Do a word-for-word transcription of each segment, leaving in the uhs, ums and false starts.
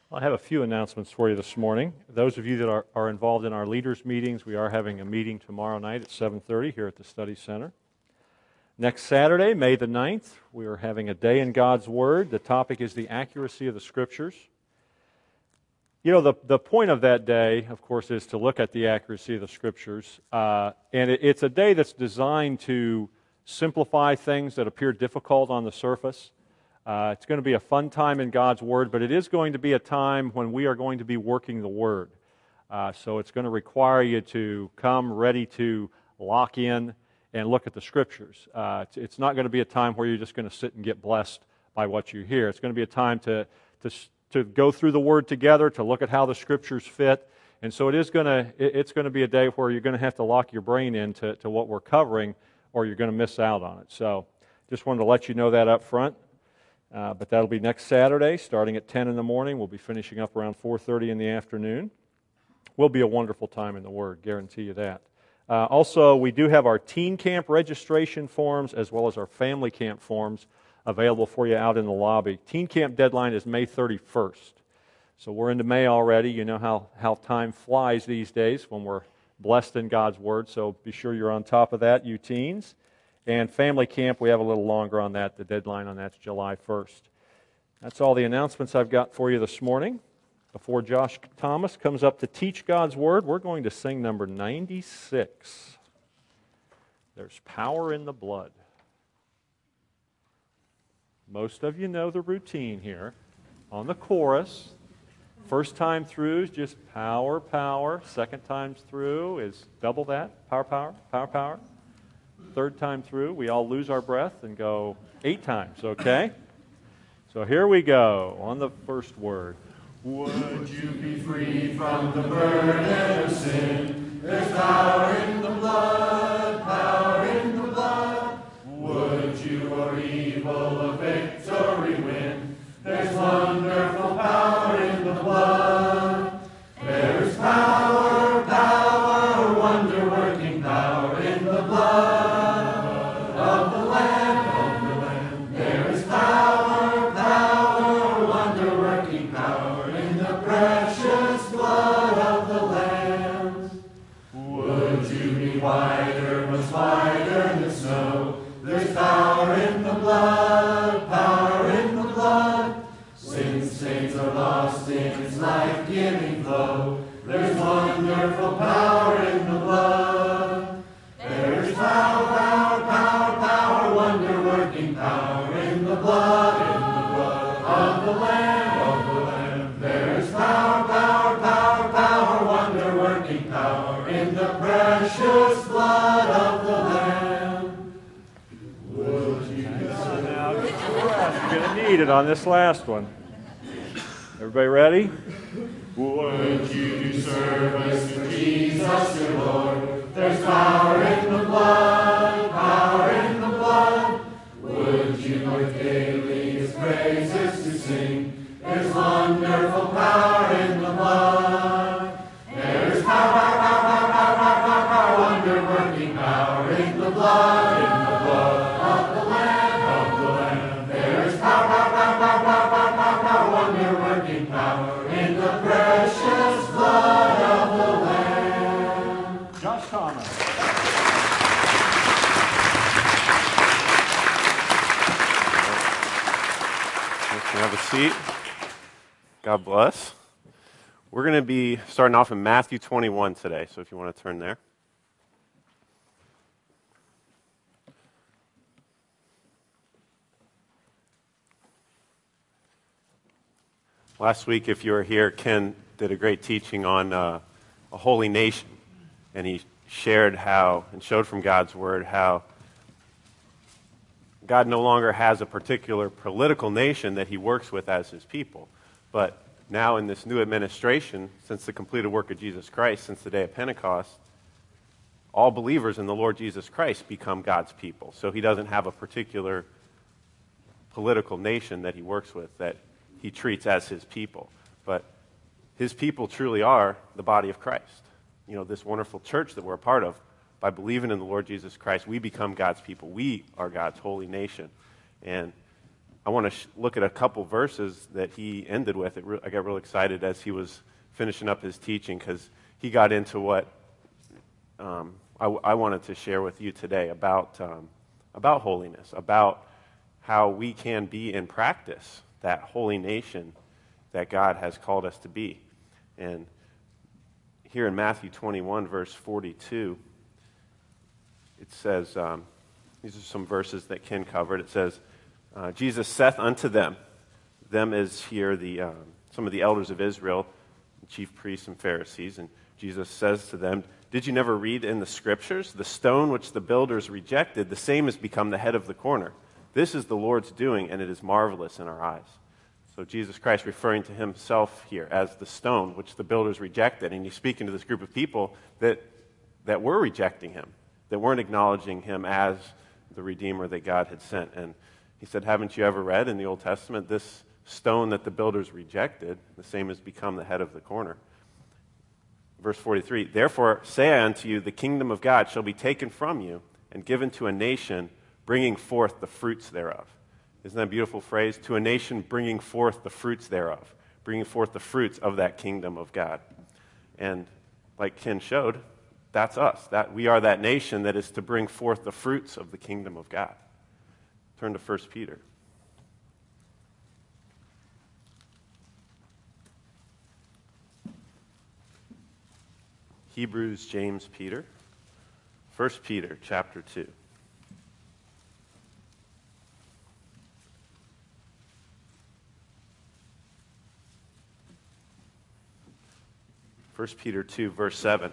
I have a few announcements for you this morning. Those of you that are, are involved in our leaders' meetings, we are having a meeting tomorrow night at seven thirty here at the Study Center. Next Saturday, May the ninth, we are having a day in God's Word. The topic is the accuracy of the Scriptures. You know, the, the point of that day, of course, is to look at the accuracy of the Scriptures. Uh, and it, it's a day that's designed to simplify things that appear difficult on the surface. Uh, it's going to be a fun time in God's Word, but it is going to be a time when we are going to be working the Word. Uh, so it's going to require you to come ready to lock in and look at the Scriptures. Uh, it's, it's not going to be a time where you're just going to sit and get blessed by what you hear. It's going to be a time to, to, to go through the Word together, to look at how the Scriptures fit. And so it is going to, it's going to be a day where you're going to have to lock your brain into to what we're covering, or you're going to miss out on it. So just wanted to let you know that up front. Uh, but that'll be next Saturday, starting at ten in the morning. We'll be finishing up around four thirty in the afternoon. Will be a wonderful time in the Word, guarantee you that. Uh, also, we do have our teen camp registration forms as well as our family camp forms available for you out in the lobby. Teen camp deadline is May thirty-first. So we're into May already. You know how, how time flies these days when we're blessed in God's Word. So be sure you're on top of that, you teens. And family camp, we have a little longer on that. The deadline on that's July first. That's all the announcements I've got for you this morning. Before Josh Thomas comes up to teach God's Word, we're going to sing number ninety-six. There's Power in the Blood. Most of you know the routine here. On the chorus, first time through is just power, power. Second time through is double that, power, power, power, power. Third time through, we all lose our breath and go eight times, okay? So here we go on the first word. Would you be free from the burden of sin? There's power in the blood, power in the blood. Would you or evil a victory win? There's wonderful power in the blood. There's power, power, wonder-working power in the blood. Wider, much wider than snow. There's power in the blood, power in the blood. Sin stains are lost in its life-giving flow. There's wonderful power in the blood. There's power, power, power, power, wonder-working power in the blood, in the blood of the Lamb, of the Lamb. There's power, power, power, power, wonder-working power in the precious blood of the Lamb. Would you So now, you're going to need it on this last one. Everybody ready? Would you do service for Jesus your Lord? There's power in the blood, power in the blood. Would you look daily his praises to sing? There's wonderful power in the blood. There's power, power, power, power, power, power, power, wonder-working power in the blood, in the blood of the Lamb, of the Lamb. There's power, power, power, power, power, power, power, power, wonder-working power in the precious blood of the Lamb. Josh Thomas. You can have a seat. God bless. We're going to be starting off in Matthew twenty-one today, so if you want to turn there. Last week, if you were here, Ken did a great teaching on uh, a holy nation, and he shared how, and showed from God's Word, how God no longer has a particular political nation that he works with as his people, but now in this new administration, since the completed work of Jesus Christ, since the day of Pentecost, all believers in the Lord Jesus Christ become God's people. So he doesn't have a particular political nation that he works with, that he treats as his people. But his people truly are the body of Christ. You know, this wonderful church that we're a part of, by believing in the Lord Jesus Christ, we become God's people. We are God's holy nation. And I want to sh- look at a couple verses that he ended with. It re- I got real excited as he was finishing up his teaching because he got into what um, I, w- I wanted to share with you today about um, about holiness, about how we can be in practice that holy nation that God has called us to be. And here in Matthew twenty-one, verse forty-two, it says, um, these are some verses that Ken covered. It says, uh, Jesus saith unto them, them is here the um, some of the elders of Israel, chief priests and Pharisees, and Jesus says to them, did you never read in the Scriptures, the stone which the builders rejected, the same has become the head of the corner. This is the Lord's doing, and it is marvelous in our eyes. So Jesus Christ referring to himself here as the stone which the builders rejected, and he's speaking to this group of people that, that were rejecting him, that weren't acknowledging him as the Redeemer that God had sent. And he said, haven't you ever read in the Old Testament, this stone that the builders rejected, the same has become the head of the corner. Verse forty-three, therefore say I unto you, the kingdom of God shall be taken from you and given to a nation bringing forth the fruits thereof. Isn't that a beautiful phrase? To a nation bringing forth the fruits thereof, bringing forth the fruits of that kingdom of God. And like Ken showed, that's us. That we are that nation that is to bring forth the fruits of the kingdom of God. Turn to First Peter. Hebrews, James, Peter. First Peter, chapter two. First Peter two, verse seven.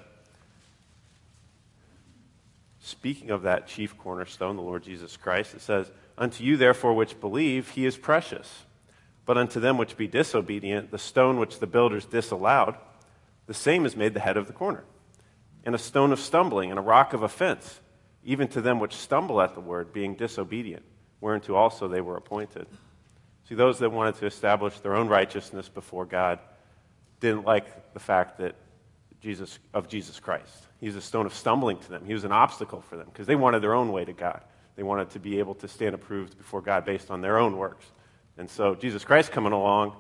Speaking of that chief cornerstone, the Lord Jesus Christ, it says, unto you therefore which believe, he is precious. But unto them which be disobedient, the stone which the builders disallowed, the same is made the head of the corner, and a stone of stumbling, and a rock of offense, even to them which stumble at the word, being disobedient, whereunto also they were appointed. See, those that wanted to establish their own righteousness before God didn't like the fact that Jesus of Jesus Christ. He's a stone of stumbling to them. He was an obstacle for them because they wanted their own way to God. They wanted to be able to stand approved before God based on their own works. And so Jesus Christ coming along,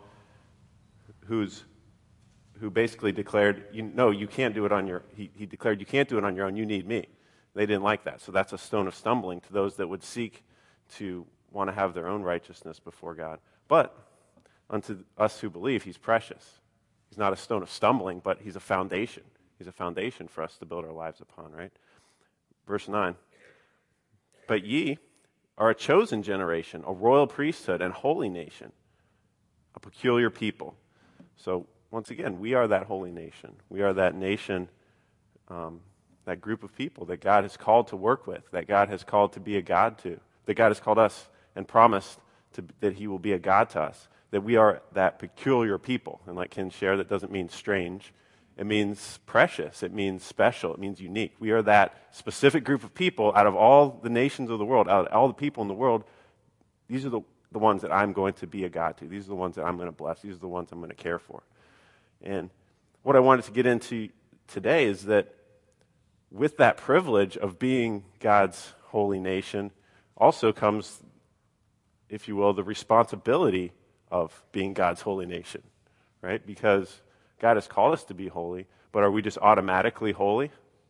who's who basically declared, you, no, you can't do it on your, he, he declared you can't do it on your own, you need me. They didn't like that. So that's a stone of stumbling to those that would seek to want to have their own righteousness before God. But unto us who believe, he's precious. He's not a stone of stumbling, but he's a foundation. He's a foundation for us to build our lives upon, right? Verse nine. But ye are a chosen generation, a royal priesthood, and holy nation, a peculiar people. So once again, we are that holy nation. We are that nation, um, that group of people that God has called to work with, that God has called to be a God to, that God has called us and promised to, that he will be a God to us, that we are that peculiar people. And like Ken shared, that doesn't mean strange. It means precious. It means special. It means unique. We are that specific group of people out of all the nations of the world, out of all the people in the world. These are the, the ones that I'm going to be a God to. These are the ones that I'm going to bless. These are the ones I'm going to care for. And what I wanted to get into today is that with that privilege of being God's holy nation also comes, if you will, the responsibility of being God's holy nation, right? Because God has called us to be holy, but are we just automatically holy?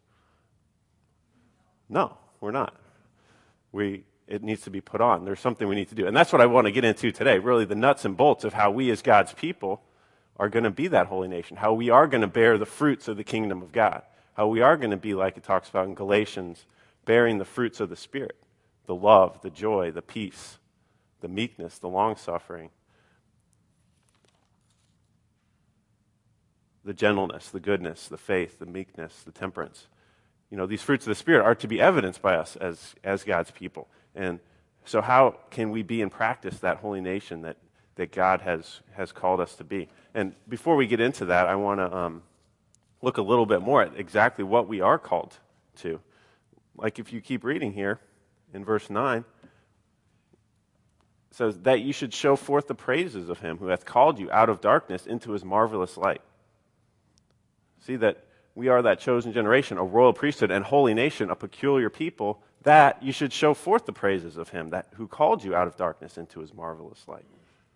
No, we're not. We it needs to be put on. There's something we need to do. And that's what I want to get into today, really the nuts and bolts of how we as God's people are going to be that holy nation, how we are going to bear the fruits of the kingdom of God, how we are going to be, like it talks about in Galatians, bearing the fruits of the Spirit, the love, the joy, the peace, the meekness, the long-suffering, the gentleness, the goodness, the faith, the meekness, the temperance. You know, these fruits of the Spirit are to be evidenced by us as, as God's people. And so how can we be in practice that holy nation that, that God has, has called us to be? And before we get into that, I want to um, look a little bit more at exactly what we are called to. Like if you keep reading here in verse nine, it says, that you should show forth the praises of him who hath called you out of darkness into his marvelous light. See that we are that chosen generation, a royal priesthood and holy nation, a peculiar people that you should show forth the praises of him that who called you out of darkness into his marvelous light.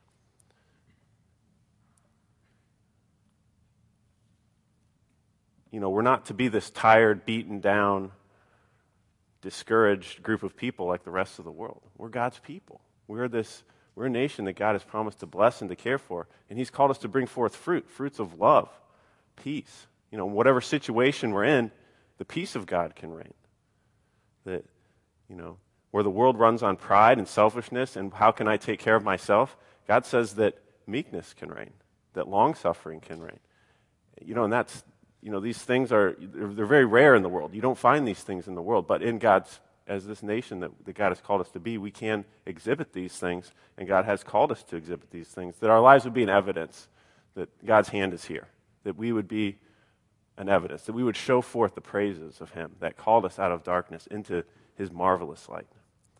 You know, we're not to be this tired, beaten down, discouraged group of people like the rest of the world. We're God's people. We're this, we're a nation that God has promised to bless and to care for. And he's called us to bring forth fruit, fruits of love, peace. You know, whatever situation we're in, the peace of God can reign. That, you know, where the world runs on pride and selfishness and how can I take care of myself, God says that meekness can reign, that long-suffering can reign. You know, and that's, you know, these things are, they're, they're very rare in the world. You don't find these things in the world, but in God's, as this nation that, that God has called us to be, we can exhibit these things, and God has called us to exhibit these things, that our lives would be an evidence that God's hand is here, that we would be an evidence, that we would show forth the praises of him that called us out of darkness into his marvelous light.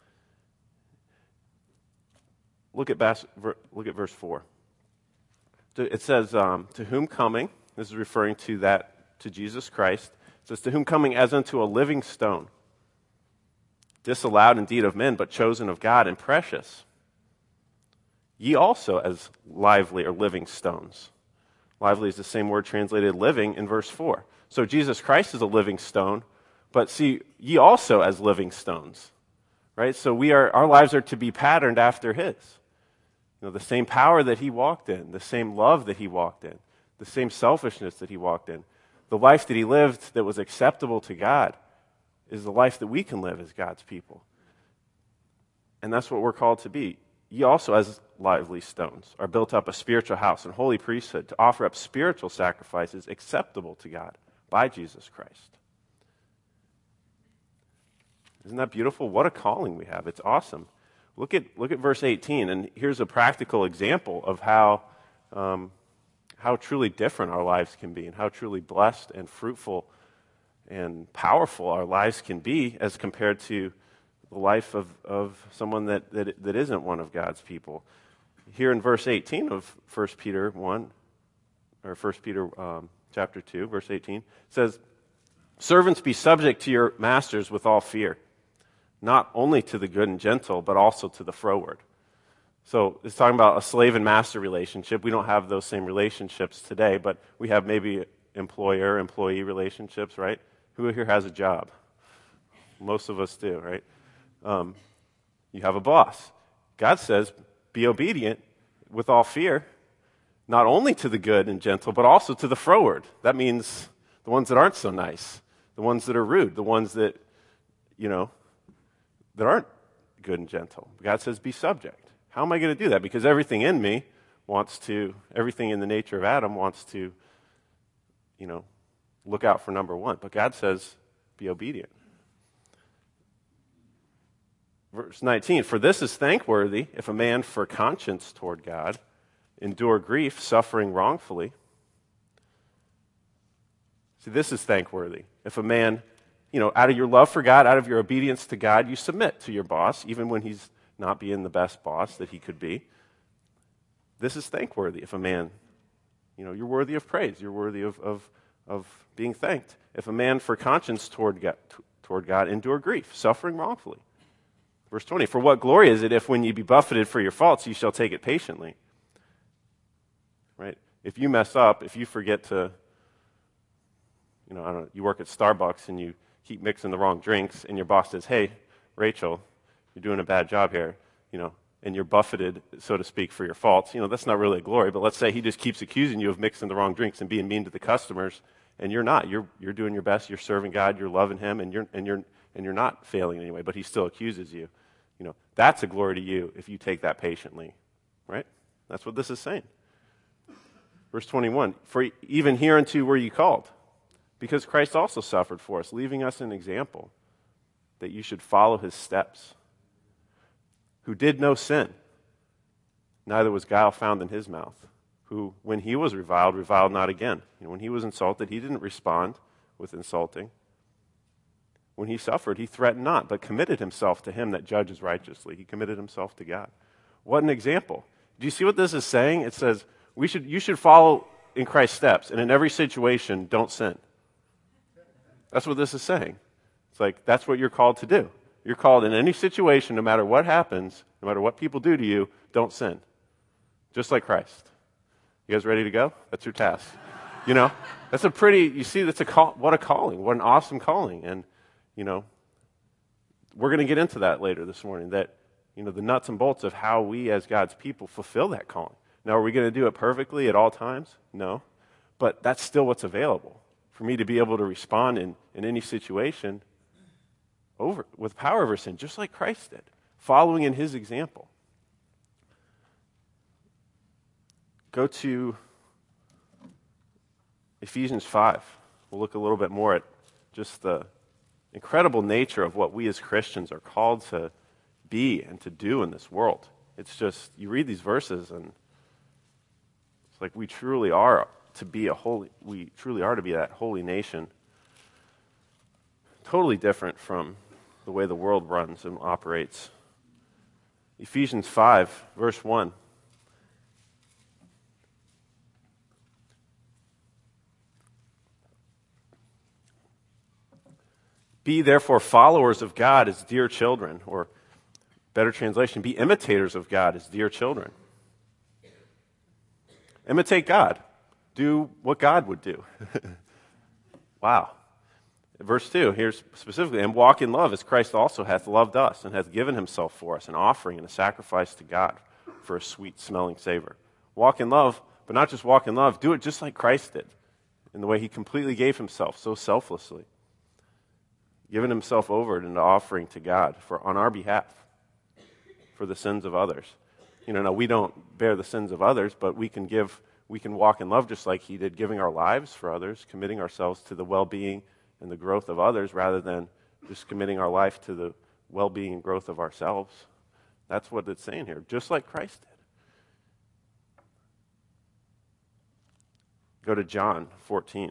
Look at, bas- look at verse four. It says, um, to whom coming, this is referring to that, to Jesus Christ, it says, to whom coming as unto a living stone, disallowed indeed of men, but chosen of God and precious. Ye also as lively or living stones. Lively is the same word translated living in verse four. So Jesus Christ is a living stone, but see, ye also as living stones. Right? So we are, our lives are to be patterned after his. You know, the same power that he walked in, the same love that he walked in, the same selfishness that he walked in. The life that he lived that was acceptable to God is the life that we can live as God's people. And that's what we're called to be. Ye also, as lively stones, are built up a spiritual house and holy priesthood to offer up spiritual sacrifices acceptable to God by Jesus Christ. Isn't that beautiful? What a calling we have. It's awesome. Look at look at verse eighteen, and here's a practical example of how um, how truly different our lives can be and how truly blessed and fruitful and powerful our lives can be as compared to the life of, of someone that, that, that isn't one of God's people. Here in verse eighteen of First Peter one, or First Peter um, chapter two, verse eighteen, it says, servants, be subject to your masters with all fear, not only to the good and gentle, but also to the froward. So it's talking about a slave and master relationship. We don't have those same relationships today, but we have maybe employer-employee relationships, right? Who here has a job? Most of us do, right? Um, you have a boss. God says, be obedient with all fear, not only to the good and gentle, but also to the froward. That means the ones that aren't so nice, the ones that are rude, the ones that, you know, that aren't good and gentle. God says, be subject. How am I going to do that? Because everything in me wants to, everything in the nature of Adam wants to, you know, look out for number one. But God says, be obedient. Verse nineteen, for this is thankworthy if a man for conscience toward God endure grief, suffering wrongfully. See, this is thankworthy. If a man, you know, out of your love for God, out of your obedience to God, you submit to your boss, even when he's not being the best boss that he could be. This is thankworthy. If a man, you know, you're worthy of praise. You're worthy of, of, of being thanked. If a man for conscience toward God, toward God endure grief, suffering wrongfully. Verse twenty, for what glory is it if when ye be buffeted for your faults, ye shall take it patiently? Right? If you mess up, if you forget to, you know, I don't know, you work at Starbucks and you keep mixing the wrong drinks and your boss says, hey, Rachel, you're doing a bad job here, you know, and you're buffeted, so to speak, for your faults. You know, that's not really a glory, but let's say he just keeps accusing you of mixing the wrong drinks and being mean to the customers, and you're not. You're you're doing your best, you're serving God, you're loving him, and you're and you're and you're not failing anyway, but he still accuses you. You know, that's a glory to you if you take that patiently, right? That's what this is saying. Verse twenty-one, for even hereunto were ye called, because Christ also suffered for us, leaving us an example that you should follow his steps, who did no sin, neither was guile found in his mouth, who, when he was reviled, reviled not again. You know, when he was insulted, he didn't respond with insulting. When he suffered, he threatened not, but committed himself to him that judges righteously. He committed himself to God. What an example. Do you see what this is saying? It says, we should, you should follow in Christ's steps, and in every situation, don't sin. That's what this is saying. It's like, that's what you're called to do. You're called in any situation, no matter what happens, no matter what people do to you, don't sin. Just like Christ. You guys ready to go? That's your task. You know, that's a pretty, you see, that's a call, what a calling, what an awesome calling. And, you know, we're going to get into that later this morning, that, you know, the nuts and bolts of how we as God's people fulfill that calling. Now, are we going to do it perfectly at all times? No. But that's still what's available. For me to be able to respond in, in any situation over with power over sin, just like Christ did, following in his example. Go to Ephesians five. We'll look a little bit more at just the incredible nature of what we as Christians are called to be and to do in this world. It's just, you read these verses and it's like we truly are to be a holy, we truly are to be that holy nation. Totally different from the way the world runs and operates. Ephesians five, verse one. Be therefore followers of God as dear children, or better translation, be imitators of God as dear children. Imitate God. Do what God would do. Wow. Verse two, here's specifically, and walk in love as Christ also hath loved us, and hath given himself for us, an offering and a sacrifice to God for a sweet-smelling savor. Walk in love, but not just walk in love, do it just like Christ did, in the way he completely gave himself so selflessly, giving himself over in an offering to God for on our behalf, for the sins of others. You know, now we don't bear the sins of others, but we can give, we can walk in love just like he did, giving our lives for others, committing ourselves to the well-being and the growth of others rather than just committing our life to the well-being and growth of ourselves. That's what it's saying here, just like Christ did. Go to John fourteen.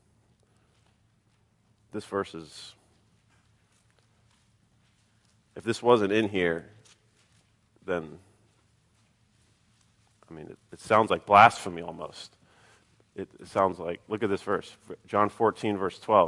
This verse is, if this wasn't in here, then, I mean, it, it sounds like blasphemy almost. It, it sounds like, look at this verse, John fourteen, verse twelve.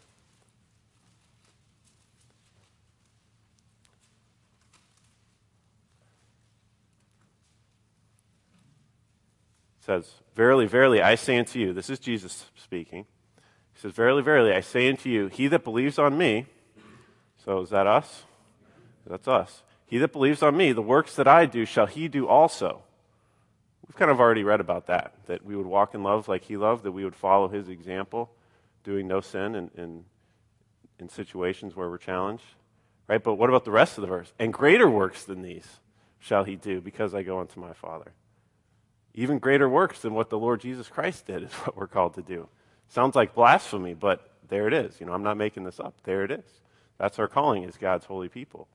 It says, verily, verily, I say unto you, this is Jesus speaking. He says, verily, verily, I say unto you, he that believes on me, so is that us? That's us. He that believes on me, the works that I do shall he do also. We've kind of already read about that, that we would walk in love like he loved, that we would follow his example, doing no sin in, in, in situations where we're challenged. Right? But what about the rest of the verse? And greater works than these shall he do, because I go unto my Father. Even greater works than what the Lord Jesus Christ did is what we're called to do. Sounds like blasphemy, but there it is. You know, I'm not making this up. There it is. That's our calling as God's holy people.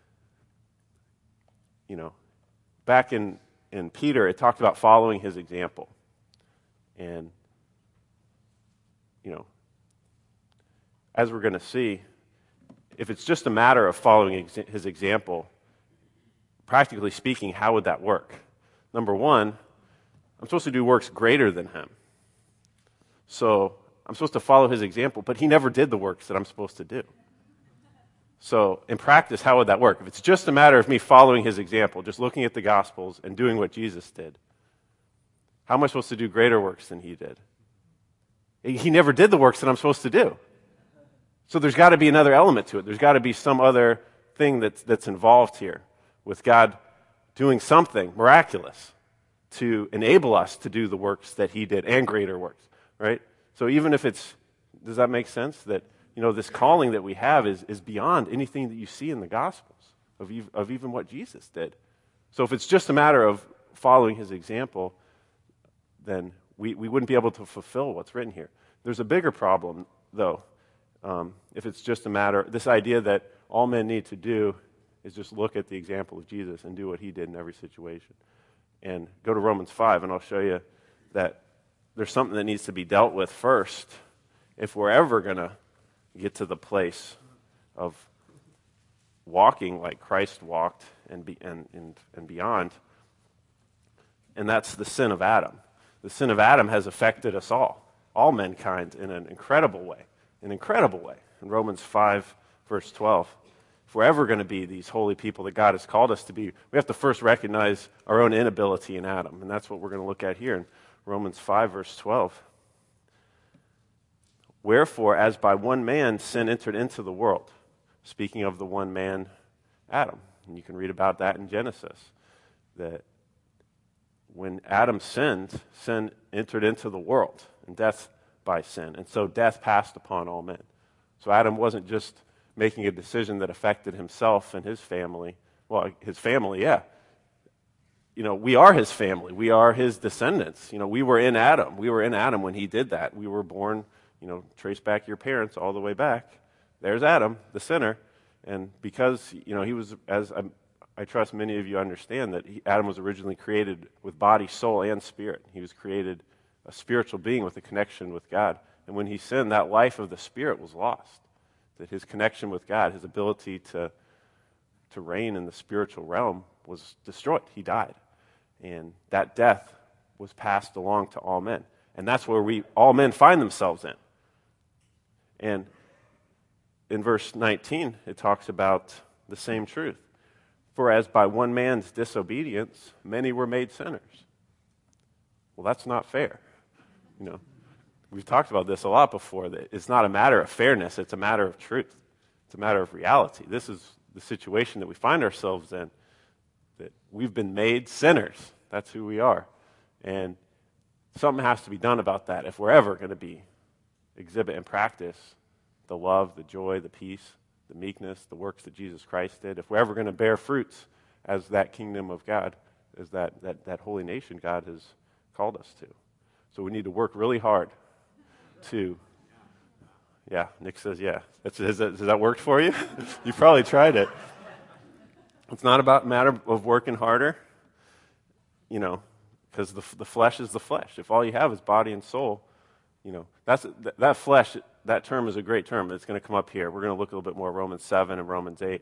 You know, back in, in Peter, it talked about following his example. And, you know, as we're going to see, if it's just a matter of following ex- his example, practically speaking, how would that work? Number one, I'm supposed to do works greater than him. So I'm supposed to follow his example, but he never did the works that I'm supposed to do. So in practice, how would that work? If it's just a matter of me following his example, just looking at the Gospels and doing what Jesus did, how am I supposed to do greater works than he did? He never did the works that I'm supposed to do. So there's got to be another element to it. There's got to be some other thing that's, that's involved here with God doing something miraculous to enable us to do the works that he did and greater works, right? So even if it's, does that make sense? That, you know, this calling that we have is, is beyond anything that you see in the Gospels of, ev- of even what Jesus did. So if it's just a matter of following his example, then we, we wouldn't be able to fulfill what's written here. There's a bigger problem, though, um, if it's just a matter, this idea that all men need to do is just look at the example of Jesus and do what he did in every situation. And go to Romans five, and I'll show you that there's something that needs to be dealt with first if we're ever going to get to the place of walking like Christ walked and, be, and, and, and beyond. And that's the sin of Adam. The sin of Adam has affected us all, all mankind, in an incredible way, an incredible way. In Romans five, verse twelve, if we're ever going to be these holy people that God has called us to be, we have to first recognize our own inability in Adam. And that's what we're going to look at here in Romans five, verse twelve. Wherefore, as by one man sin entered into the world, speaking of the one man, Adam. And you can read about that in Genesis, that when Adam sinned, sin entered into the world, and death by sin. And so death passed upon all men. So Adam wasn't just making a decision that affected himself and his family. Well, his family, yeah. You know, we are his family. We are his descendants. You know, we were in Adam. We were in Adam when he did that. We were born, you know, trace back your parents all the way back. There's Adam, the sinner. And because, you know, he was, as I, I trust many of you understand, that he, Adam was originally created with body, soul, and spirit. He was created a spiritual being with a connection with God. And when he sinned, that life of the spirit was lost. That his connection with God, his ability to, to reign in the spiritual realm was destroyed. He died. And that death was passed along to all men. And that's where we all men find themselves in. And in verse nineteen, it talks about the same truth. For as by one man's disobedience, many were made sinners. Well, that's not fair. You know, we've talked about this a lot before, that it's not a matter of fairness, it's a matter of truth. It's a matter of reality. This is the situation that we find ourselves in, that we've been made sinners. That's who we are. And something has to be done about that if we're ever going to be exhibit and practice the love, the joy, the peace, the meekness, the works that Jesus Christ did. If we're ever going to bear fruits as that kingdom of God, as that, that, that holy nation God has called us to. So we need to work really hard to, yeah, Nick says yeah. That's, has, that, has that worked for you? You probably tried it. It's not about a matter of working harder, you know, because the, the flesh is the flesh. If all you have is body and soul, you know, that's that flesh, that term is a great term. It's going to come up here. We're going to look a little bit more at Romans seven and Romans eight.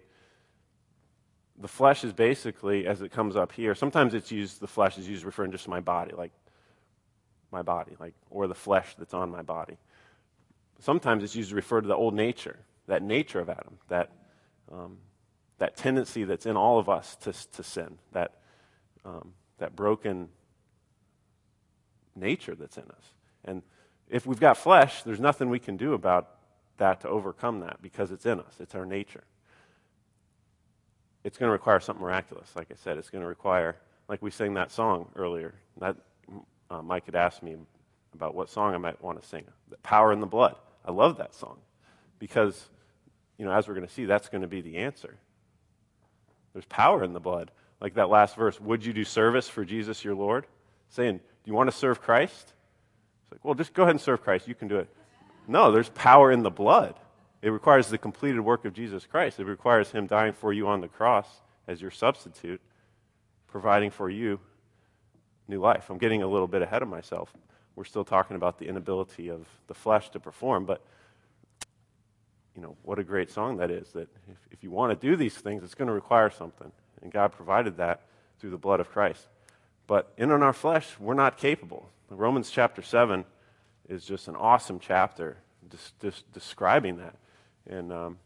The flesh is basically, as it comes up here, sometimes it's used, the flesh is used referring just to my body, like my body, like, or the flesh that's on my body. Sometimes it's used to refer to the old nature, that nature of Adam, that um, that tendency that's in all of us to to sin, that um, that broken nature that's in us. And if we've got flesh, there's nothing we can do about that to overcome that because it's in us. It's our nature. It's going to require something miraculous. Like I said, it's going to require, like we sang that song earlier. That uh, Mike had asked me about what song I might want to sing. The Power in the Blood. I love that song because, you know, as we're going to see, that's going to be the answer. There's power in the blood. Like that last verse, would you do service for Jesus your Lord? Saying, do you want to serve Christ? It's like, well, just go ahead and serve Christ. You can do it. No, there's power in the blood. It requires the completed work of Jesus Christ. It requires him dying for you on the cross as your substitute, providing for you new life. I'm getting a little bit ahead of myself. We're still talking about the inability of the flesh to perform, but you know, what a great song that is, that if, if you want to do these things, it's going to require something. And God provided that through the blood of Christ. But in our flesh, we're not capable. Romans chapter seven is just an awesome chapter just, just describing that. And um,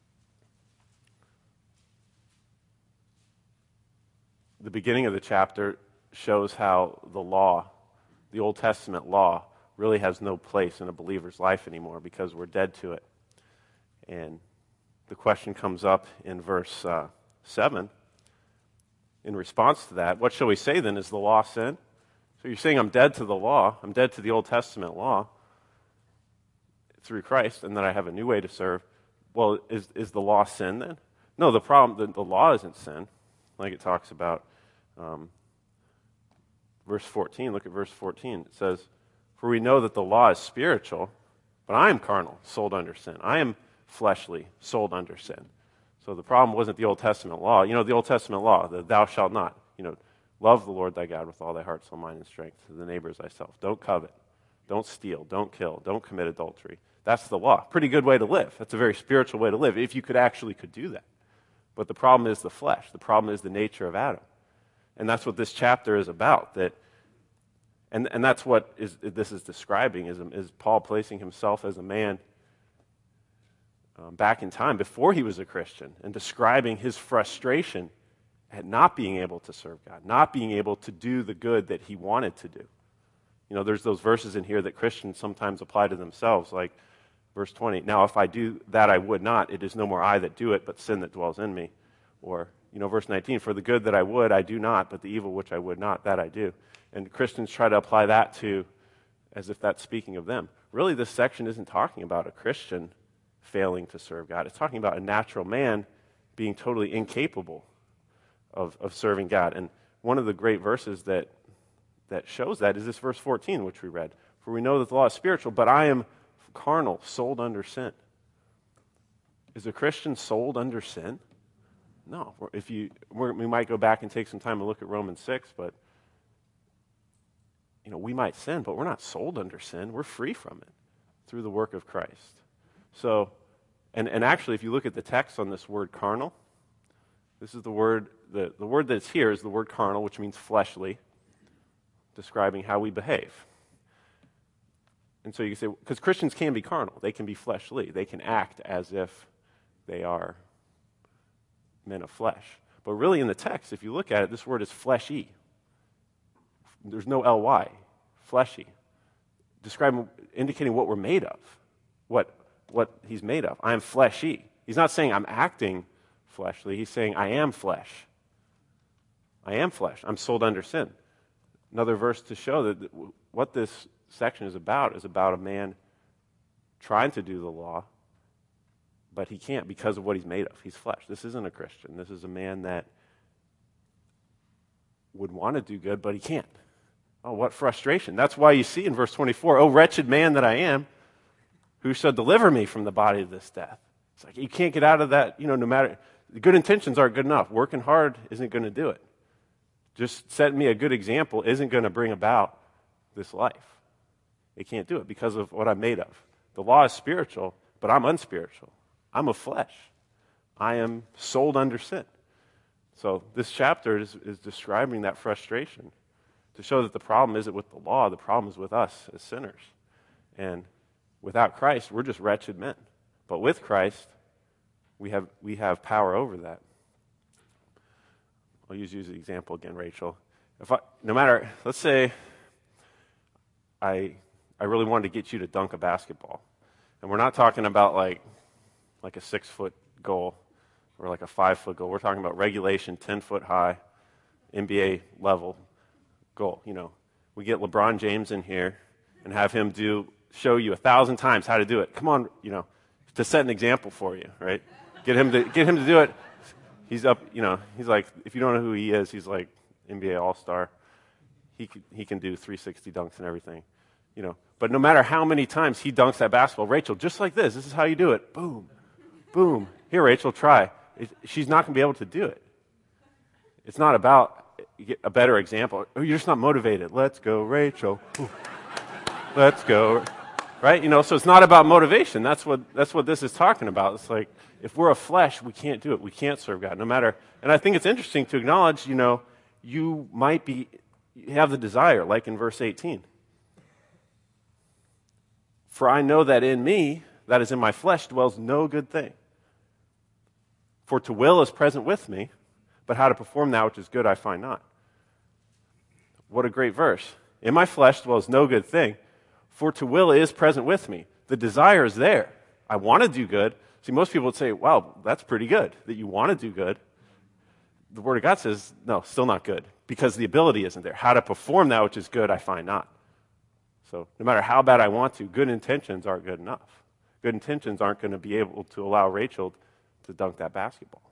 the beginning of the chapter shows how the law, the Old Testament law, really has no place in a believer's life anymore because we're dead to it. And the question comes up in verse uh, seven. In response to that, what shall we say then? Is the law sin? So you're saying I'm dead to the law, I'm dead to the Old Testament law through Christ, and that I have a new way to serve. Well, is is the law sin then? No, the problem, the, the law isn't sin, like it talks about. Um, verse fourteen, look at verse fourteen. It says, for we know that the law is spiritual, but I am carnal, sold under sin. I am fleshly, sold under sin. So the problem wasn't the Old Testament law. You know, the Old Testament law, the thou shalt not, you know, love the Lord thy God with all thy heart, soul, mind, and strength, to the neighbor as thyself. Don't covet. Don't steal. Don't kill. Don't commit adultery. That's the law. Pretty good way to live. That's a very spiritual way to live, if you could actually could do that. But the problem is the flesh. The problem is the nature of Adam. And that's what this chapter is about. That, and, and that's what is, this is describing, is, is Paul placing himself as a man um, back in time before he was a Christian and describing his frustration at not being able to serve God, not being able to do the good that he wanted to do. You know, there's those verses in here that Christians sometimes apply to themselves, like verse twenty, now if I do that I would not, it is no more I that do it, but sin that dwells in me. Or, you know, verse nineteen, for the good that I would, I do not, but the evil which I would not, that I do. And Christians try to apply that to, as if that's speaking of them. Really, this section isn't talking about a Christian failing to serve God. It's talking about a natural man being totally incapable of, of serving God. And one of the great verses that that shows that is this verse fourteen, which we read. For we know that the law is spiritual, but I am carnal, sold under sin. Is a Christian sold under sin? No. If you, we're, we might go back and take some time to look at Romans six, but you know, we might sin, but we're not sold under sin. We're free from it through the work of Christ. So, and, and actually, if you look at the text on this word carnal, this is the word, the, the word that's here is the word carnal, which means fleshly, describing how we behave. And so you can say, because Christians can be carnal, they can be fleshly, they can act as if they are men of flesh. But really in the text, if you look at it, this word is fleshy. There's no L Y, fleshy, describing, indicating what we're made of, what, what he's made of. I am fleshy. He's not saying I'm acting fleshly, he's saying I am flesh. I am flesh. I'm sold under sin. Another verse to show that what this section is about is about a man trying to do the law, but he can't because of what he's made of. He's flesh. This isn't a Christian. This is a man that would want to do good, but he can't. Oh, what frustration. That's why you see in verse twenty-four, oh, wretched man that I am, who shall deliver me from the body of this death? It's like you can't get out of that, you know, no matter, the good intentions aren't good enough. Working hard isn't going to do it. Just setting me a good example isn't going to bring about this life. It can't do it because of what I'm made of. The law is spiritual, but I'm unspiritual. I'm of flesh. I am sold under sin. So this chapter is, is describing that frustration to show that the problem isn't with the law, the problem is with us as sinners. And without Christ, we're just wretched men. But with Christ, we have we have power over that. I'll use you as an example again, Rachel. If I, no matter, let's say I I really wanted to get you to dunk a basketball. And we're not talking about like like a six-foot goal or like a five-foot goal. We're talking about regulation, ten-foot high, N B A level goal. You know, we get LeBron James in here and have him do show you a thousand times how to do it. Come on, you know, to set an example for you, right? Get him to get him to do it. He's up, you know, he's like, if you don't know who he is, he's like N B A All-Star. He can, he can do three sixty dunks and everything, you know. But no matter how many times he dunks that basketball, Rachel, just like this, this is how you do it. Boom, boom. Here, Rachel, try. It, she's not going to be able to do it. It's not about a better example. Oh, you're just not motivated. Let's go, Rachel. Ooh. Let's go. Right? You know, so it's not about motivation. That's what that's what this is talking about. It's like, if we're a flesh, we can't do it. We can't serve God, no matter. And I think it's interesting to acknowledge, you know, you might be, you have the desire, like in verse eighteen. For I know that in me, that is in my flesh, dwells no good thing. For to will is present with me, but how to perform that which is good I find not. What a great verse. In my flesh dwells no good thing, for to will is present with me. The desire is there. I want to do good. See, most people would say, wow, that's pretty good, that you want to do good. The Word of God says, no, still not good, because the ability isn't there. How to perform that which is good, I find not. So no matter how bad I want to, good intentions aren't good enough. Good intentions aren't going to be able to allow Rachel to dunk that basketball.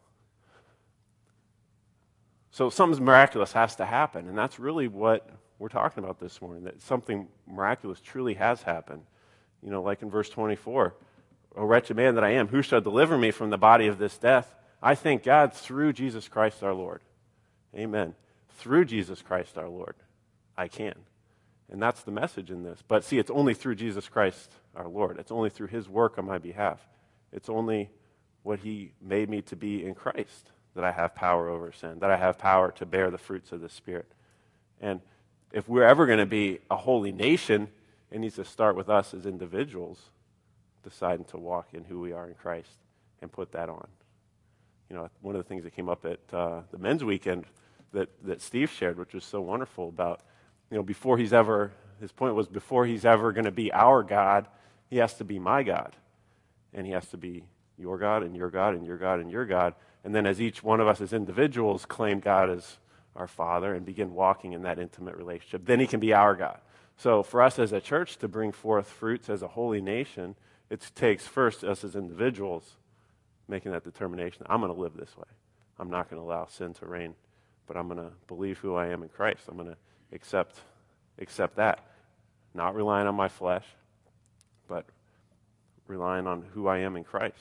So something miraculous has to happen, and that's really what we're talking about this morning, that something miraculous truly has happened. You know, like in verse twenty-four, O wretched man that I am, who shall deliver me from the body of this death? I thank God through Jesus Christ our Lord. Amen. Through Jesus Christ our Lord, I can. And that's the message in this. But see, it's only through Jesus Christ our Lord. It's only through his work on my behalf. It's only what he made me to be in Christ that I have power over sin, that I have power to bear the fruits of the Spirit. And if we're ever going to be a holy nation, it needs to start with us as individuals deciding to walk in who we are in Christ and put that on. You know, one of the things that came up at uh, the men's weekend that, that Steve shared, which was so wonderful about, you know, before he's ever, his point was before he's ever going to be our God, he has to be my God. And he has to be your God and your God and your God and your God. And then as each one of us as individuals claim God as our Father and begin walking in that intimate relationship, then he can be our God. So for us as a church to bring forth fruits as a holy nation, it takes first us as individuals making that determination. I'm going to live this way. I'm not going to allow sin to reign, but I'm going to believe who I am in Christ. I'm going to accept, accept that. Not relying on my flesh, but relying on who I am in Christ.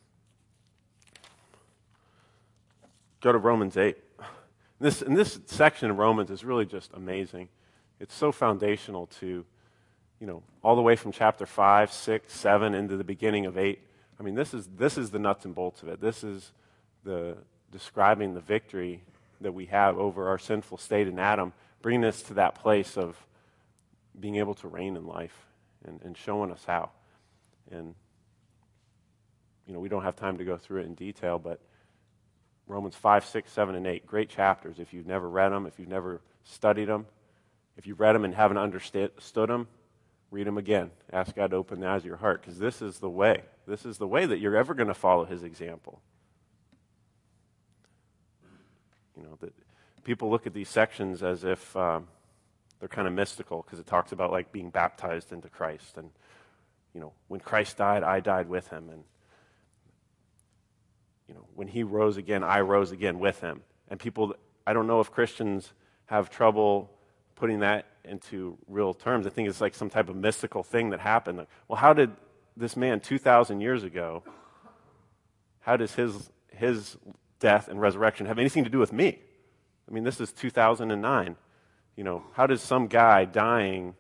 Go to Romans eight. This, and this section of Romans is really just amazing. It's so foundational to, you know, all the way from chapter five, six, seven into the beginning of eight. I mean, this is this is the nuts and bolts of it. This is the describing the victory that we have over our sinful state in Adam, bringing us to that place of being able to reign in life and, and showing us how. And, you know, we don't have time to go through it in detail, but Romans five, six, seven, and eight, great chapters. If you've never read them, if you've never studied them, if you've read them and haven't understood them, read them again. Ask God to open the eyes of your heart, because this is the way. This is the way that you're ever going to follow his example. You know, that people look at these sections as if um, they're kind of mystical, because it talks about like being baptized into Christ, and you know, when Christ died, I died with him, and you know, when he rose again, I rose again with him. And people, I don't know if Christians have trouble putting that into real terms. I think it's like some type of mystical thing that happened. Like, well, how did this man two thousand years ago, how does his his death and resurrection have anything to do with me? I mean, this is two thousand nine. You know, how does some guy dying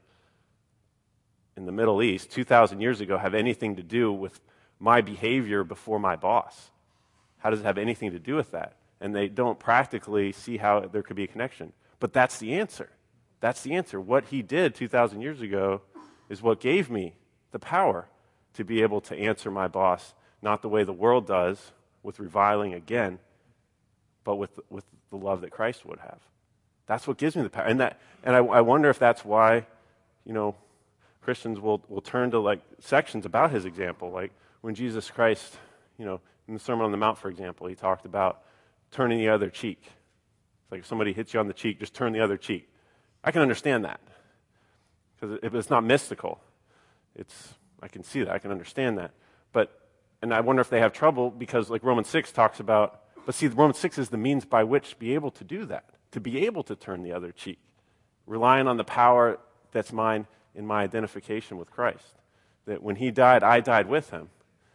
in the Middle East two thousand years ago have anything to do with my behavior before my boss? How does it have anything to do with that? And they don't practically see how there could be a connection. But that's the answer. That's the answer. What he did two thousand years ago is what gave me the power to be able to answer my boss, not the way the world does, with reviling again, but with, with the love that Christ would have. That's what gives me the power. And that, and I, I wonder if that's why, you know, Christians will, will turn to like sections about his example, like when Jesus Christ, you know, in the Sermon on the Mount, for example, he talked about turning the other cheek. It's like if somebody hits you on the cheek, just turn the other cheek. I can understand that, because if it's not mystical, it's I can see that, I can understand that. But and I wonder if they have trouble because, like Romans six talks about, but see, Romans six is the means by which to be able to do that, to be able to turn the other cheek, relying on the power that's mine in my identification with Christ. That when he died, I died with him.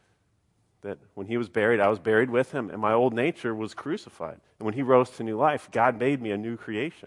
That when he was buried, I was buried with him, and my old nature was crucified. And when he rose to new life, God made me a new creation.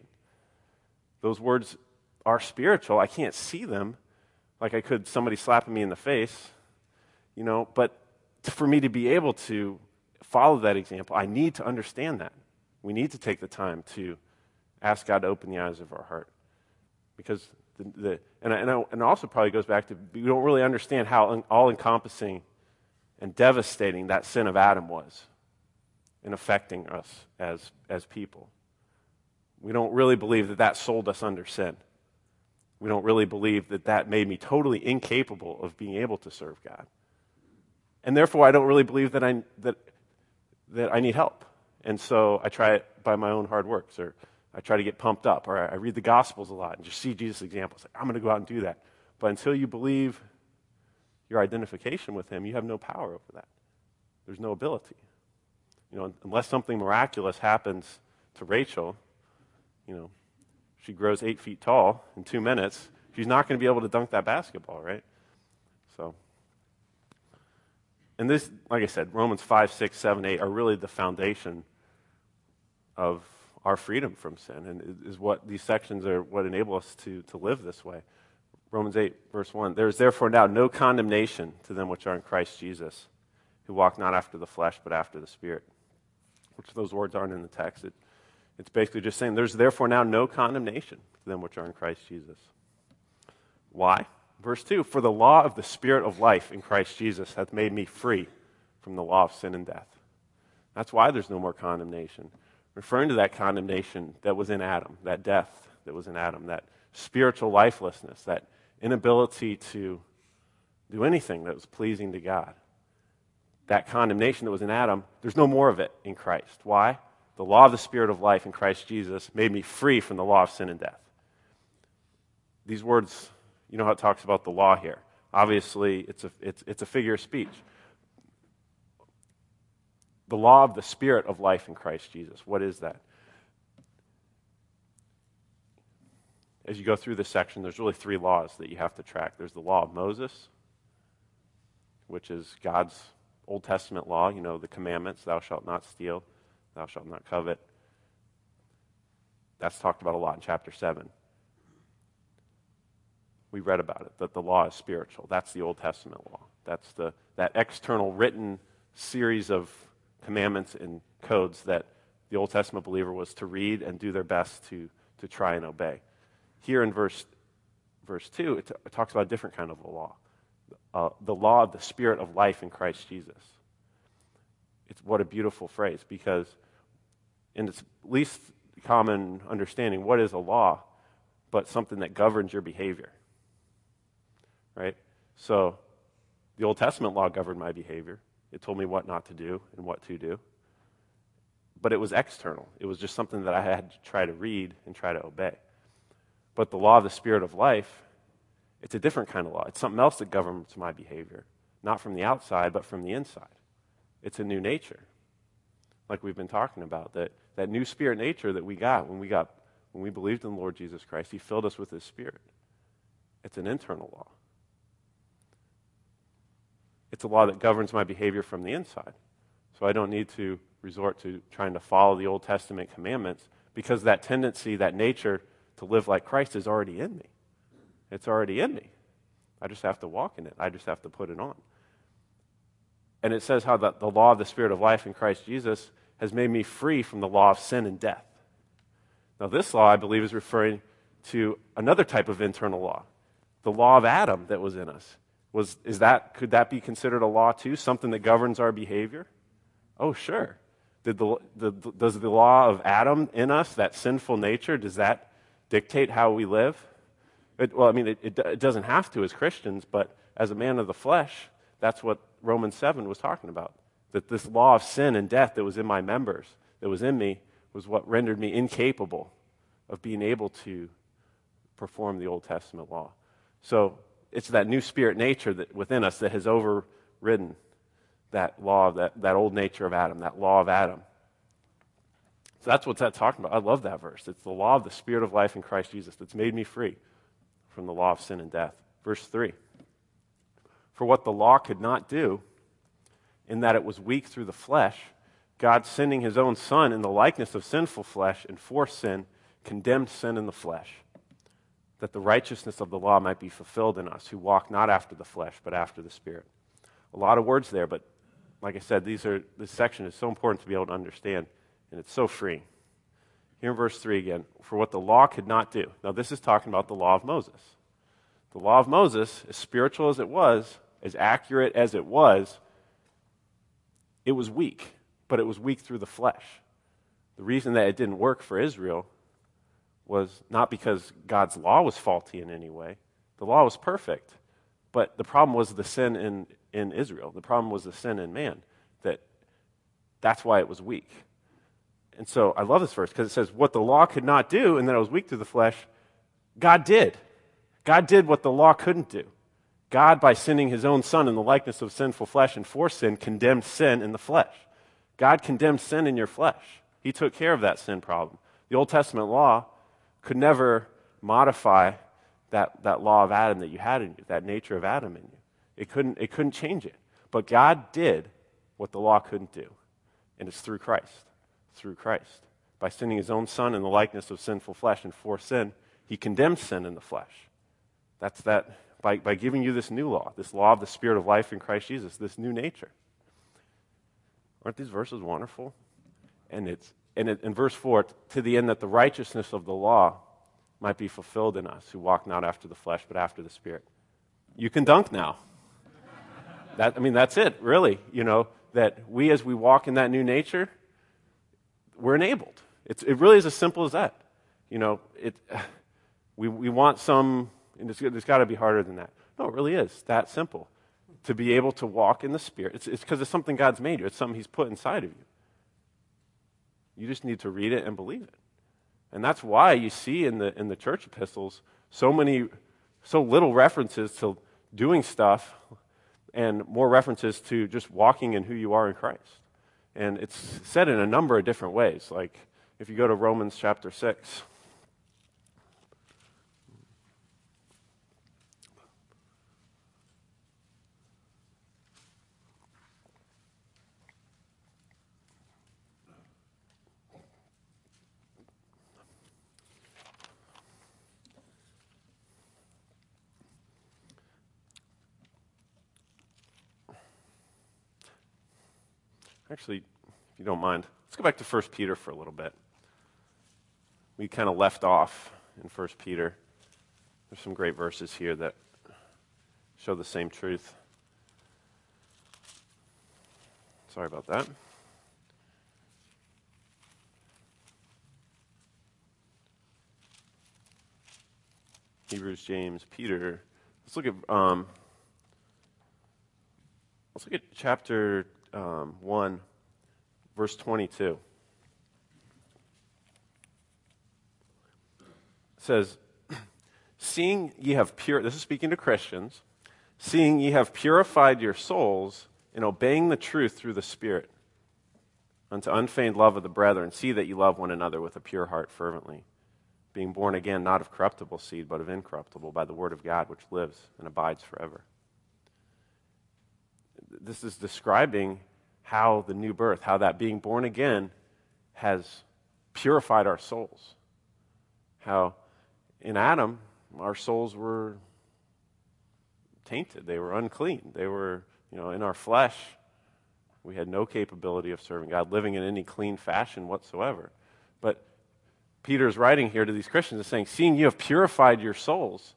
Those words are spiritual. I can't see them like I could somebody slapping me in the face, you know, but for me to be able to follow that example, I need to understand that. We need to take the time to ask God to open the eyes of our heart. Because, the, the and, I, and, I, and it also probably goes back to, we don't really understand how un, all-encompassing and devastating that sin of Adam was in affecting us as, as people. We don't really believe that that sold us under sin. We don't really believe that that made me totally incapable of being able to serve God. And therefore, I don't really believe that I, that, that I need help. And so I try it by my own hard works, or I try to get pumped up, or I read the Gospels a lot and just see Jesus' examples. Like, I'm going to go out and do that. But until you believe your identification with him, you have no power over that. There's no ability. You know, unless something miraculous happens to Rachel, you know, she grows eight feet tall in two minutes, she's not going to be able to dunk that basketball, right? So, and this, like I said, Romans five, six, seven, eight are really the foundation of our freedom from sin, and is what these sections are what enable us to, to live this way. Romans eight, verse one, there is therefore now no condemnation to them which are in Christ Jesus, who walk not after the flesh, but after the Spirit. Which those words aren't in the text. It, it's basically just saying there's therefore now no condemnation to them which are in Christ Jesus. Why? Verse two, for the law of the Spirit of life in Christ Jesus hath made me free from the law of sin and death. That's why there's no more condemnation. Referring to that condemnation that was in Adam, that death that was in Adam, that spiritual lifelessness, that inability to do anything that was pleasing to God. That condemnation that was in Adam, there's no more of it in Christ. Why? The law of the Spirit of life in Christ Jesus made me free from the law of sin and death. These words, you know how it talks about the law here. Obviously, it's a, it's, it's a figure of speech. The law of the Spirit of life in Christ Jesus. What is that? As you go through this section, there's really three laws that you have to track. There's the law of Moses, which is God's Old Testament law, you know, the commandments, thou shalt not steal, thou shalt not covet. That's talked about a lot in chapter seven. We read about it, that the law is spiritual. That's the Old Testament law. That's the that external written series of commandments and codes that the Old Testament believer was to read and do their best to, to try and obey. Here in verse, verse two, it, t- it talks about a different kind of a law. Uh, the law of the Spirit of life in Christ Jesus. It's what a beautiful phrase, because in its least common understanding, what is a law but something that governs your behavior? Right? So the Old Testament law governed my behavior. It told me what not to do and what to do. But it was external. It was just something that I had to try to read and try to obey. But the law of the Spirit of life, it's a different kind of law. It's something else that governs my behavior. Not from the outside, but from the inside. It's a new nature. Like we've been talking about. That, that new spirit nature that we got when we got when we believed in the Lord Jesus Christ. He filled us with His Spirit. It's an internal law. It's a law that governs my behavior from the inside. So I don't need to resort to trying to follow the Old Testament commandments, because that tendency, that nature to live like Christ is already in me. It's already in me. I just have to walk in it. I just have to put it on. And it says how the, the law of the Spirit of life in Christ Jesus has made me free from the law of sin and death. Now this law, I believe, is referring to another type of internal law, the law of Adam that was in us. Was, is that, could that be considered a law too, something that governs our behavior? Oh, sure. Did the, the, does the law of Adam in us, that sinful nature, does that dictate how we live? It, well, I mean, it, it, it doesn't have to as Christians, but as a man of the flesh, that's what Romans seven was talking about. That this law of sin and death that was in my members, that was in me, was what rendered me incapable of being able to perform the Old Testament law. So it's that new spirit nature that within us that has overridden that law, that, that old nature of Adam, that law of Adam. So that's what that's talking about. I love that verse. It's the law of the Spirit of life in Christ Jesus that's made me free from the law of sin and death. Verse three. For what the law could not do, in that it was weak through the flesh, God, sending His own Son in the likeness of sinful flesh and for sin, condemned sin in the flesh, that the righteousness of the law might be fulfilled in us, who walk not after the flesh, but after the Spirit. A lot of words there, but like I said, these are this section is so important to be able to understand, and it's so freeing. Here in verse three again, for what the law could not do. Now this is talking about the law of Moses. The law of Moses, as spiritual as it was, as accurate as it was, it was weak, but it was weak through the flesh. The reason that it didn't work for Israel was not because God's law was faulty in any way. The law was perfect, but the problem was the sin in, in Israel. The problem was the sin in man, that that's why it was weak. And so I love this verse because it says, what the law could not do, and that it was weak through the flesh, God did. God did what the law couldn't do. God, by sending His own Son in the likeness of sinful flesh and for sin, condemned sin in the flesh. God condemned sin in your flesh. He took care of that sin problem. The Old Testament law could never modify that, that law of Adam that you had in you, that nature of Adam in you. It couldn't, it couldn't change it. But God did what the law couldn't do. And it's through Christ. Through Christ. By sending His own Son in the likeness of sinful flesh and for sin, He condemned sin in the flesh. That's that, by, by giving you this new law, this law of the Spirit of life in Christ Jesus, this new nature. Aren't these verses wonderful? And it's and it, in verse four, to the end that the righteousness of the law might be fulfilled in us, who walk not after the flesh, but after the Spirit. you can dunk now. That, I mean, that's it, really. You know, that we, as we walk in that new nature, we're enabled. It's, it really is as simple as that. You know, it, we, we want some, and it's, it's got to be harder than that. No, it really is that simple. To be able to walk in the Spirit. It's because it's, it's something God's made you. It's something He's put inside of you. You just need to read it and believe it. And that's why you see in the in the church epistles so many, so little references to doing stuff and more references to just walking in who you are in Christ. And it's said in a number of different ways. Like if you go to Romans chapter six, actually, if you don't mind, let's go back to First Peter for a little bit. We kind of left off in First Peter. There's some great verses here that show the same truth. Sorry about that. Hebrews, James, Peter. Let's look at um, let's look at chapter Um, one, verse twenty-two. It says, seeing ye have pure, this is speaking to Christians, seeing ye have purified your souls in obeying the truth through the Spirit, unto unfeigned love of the brethren, see that you love one another with a pure heart fervently, being born again, not of corruptible seed, but of incorruptible, by the word of God, which lives and abides forever. This is describing how the new birth, how that being born again has purified our souls. How in Adam, our souls were tainted. They were unclean. They were, you know, in our flesh, we had no capability of serving God, living in any clean fashion whatsoever. But Peter's writing here to these Christians is saying, seeing you have purified your souls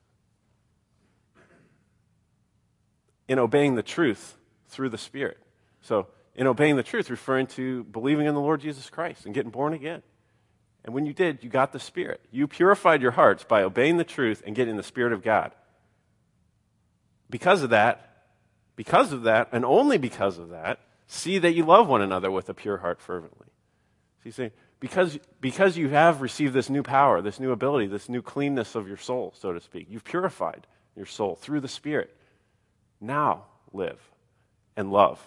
in obeying the truth through the Spirit. So, in obeying the truth, referring to believing in the Lord Jesus Christ and getting born again. And when you did, you got the Spirit. You purified your hearts by obeying the truth and getting the Spirit of God. Because of that, because of that, and only because of that, see that you love one another with a pure heart fervently. So you say, because, because you have received this new power, this new ability, this new cleanness of your soul, so to speak, you've purified your soul through the Spirit. Now live and love.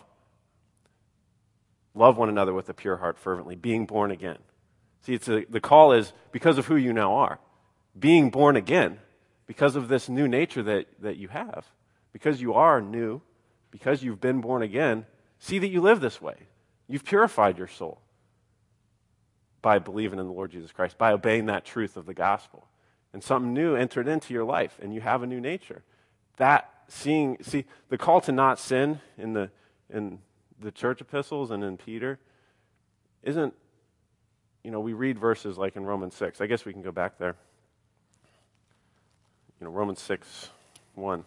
Love one another with a pure heart fervently, being born again. See, it's a, the call is because of who you now are. Being born again, because of this new nature that, that you have. Because you are new, because you've been born again, see that you live this way. You've purified your soul by believing in the Lord Jesus Christ, by obeying that truth of the gospel. And something new entered into your life, and you have a new nature. That seeing, see, the call to not sin in the in the church epistles and in Peter isn't, you know, we read verses like in Romans six. I guess we can go back there. You know, Romans six, one.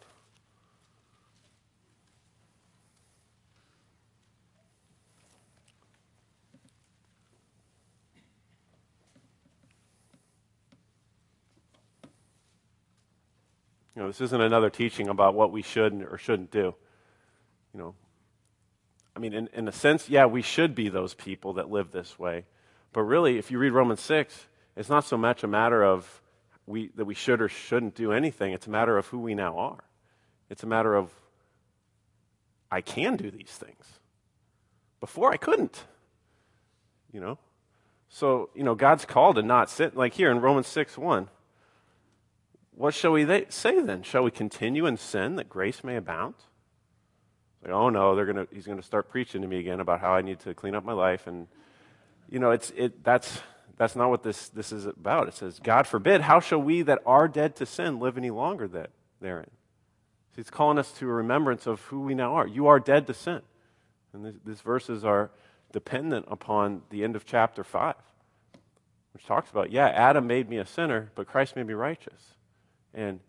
You know, this isn't another teaching about what we should or shouldn't do. You know, I mean, in, in a sense, yeah, we should be those people that live this way. But really, if you read Romans six, it's not so much a matter of we that we should or shouldn't do anything. It's a matter of who we now are. It's a matter of I can do these things. Before I couldn't. You know? So, you know, God's call to not sin. Like here in Romans six, one. What shall we th- say then? Shall we continue in sin that grace may abound? Like, oh no, they're gonna. He's gonna start preaching to me again about how I need to clean up my life, and you know, it's it. That's that's not what this this is about. It says, God forbid, how shall we that are dead to sin live any longer that therein? See, it's calling us to a remembrance of who we now are. You are dead to sin, and this, these verses are dependent upon the end of chapter five, which talks about, yeah, Adam made me a sinner, but Christ made me righteous. And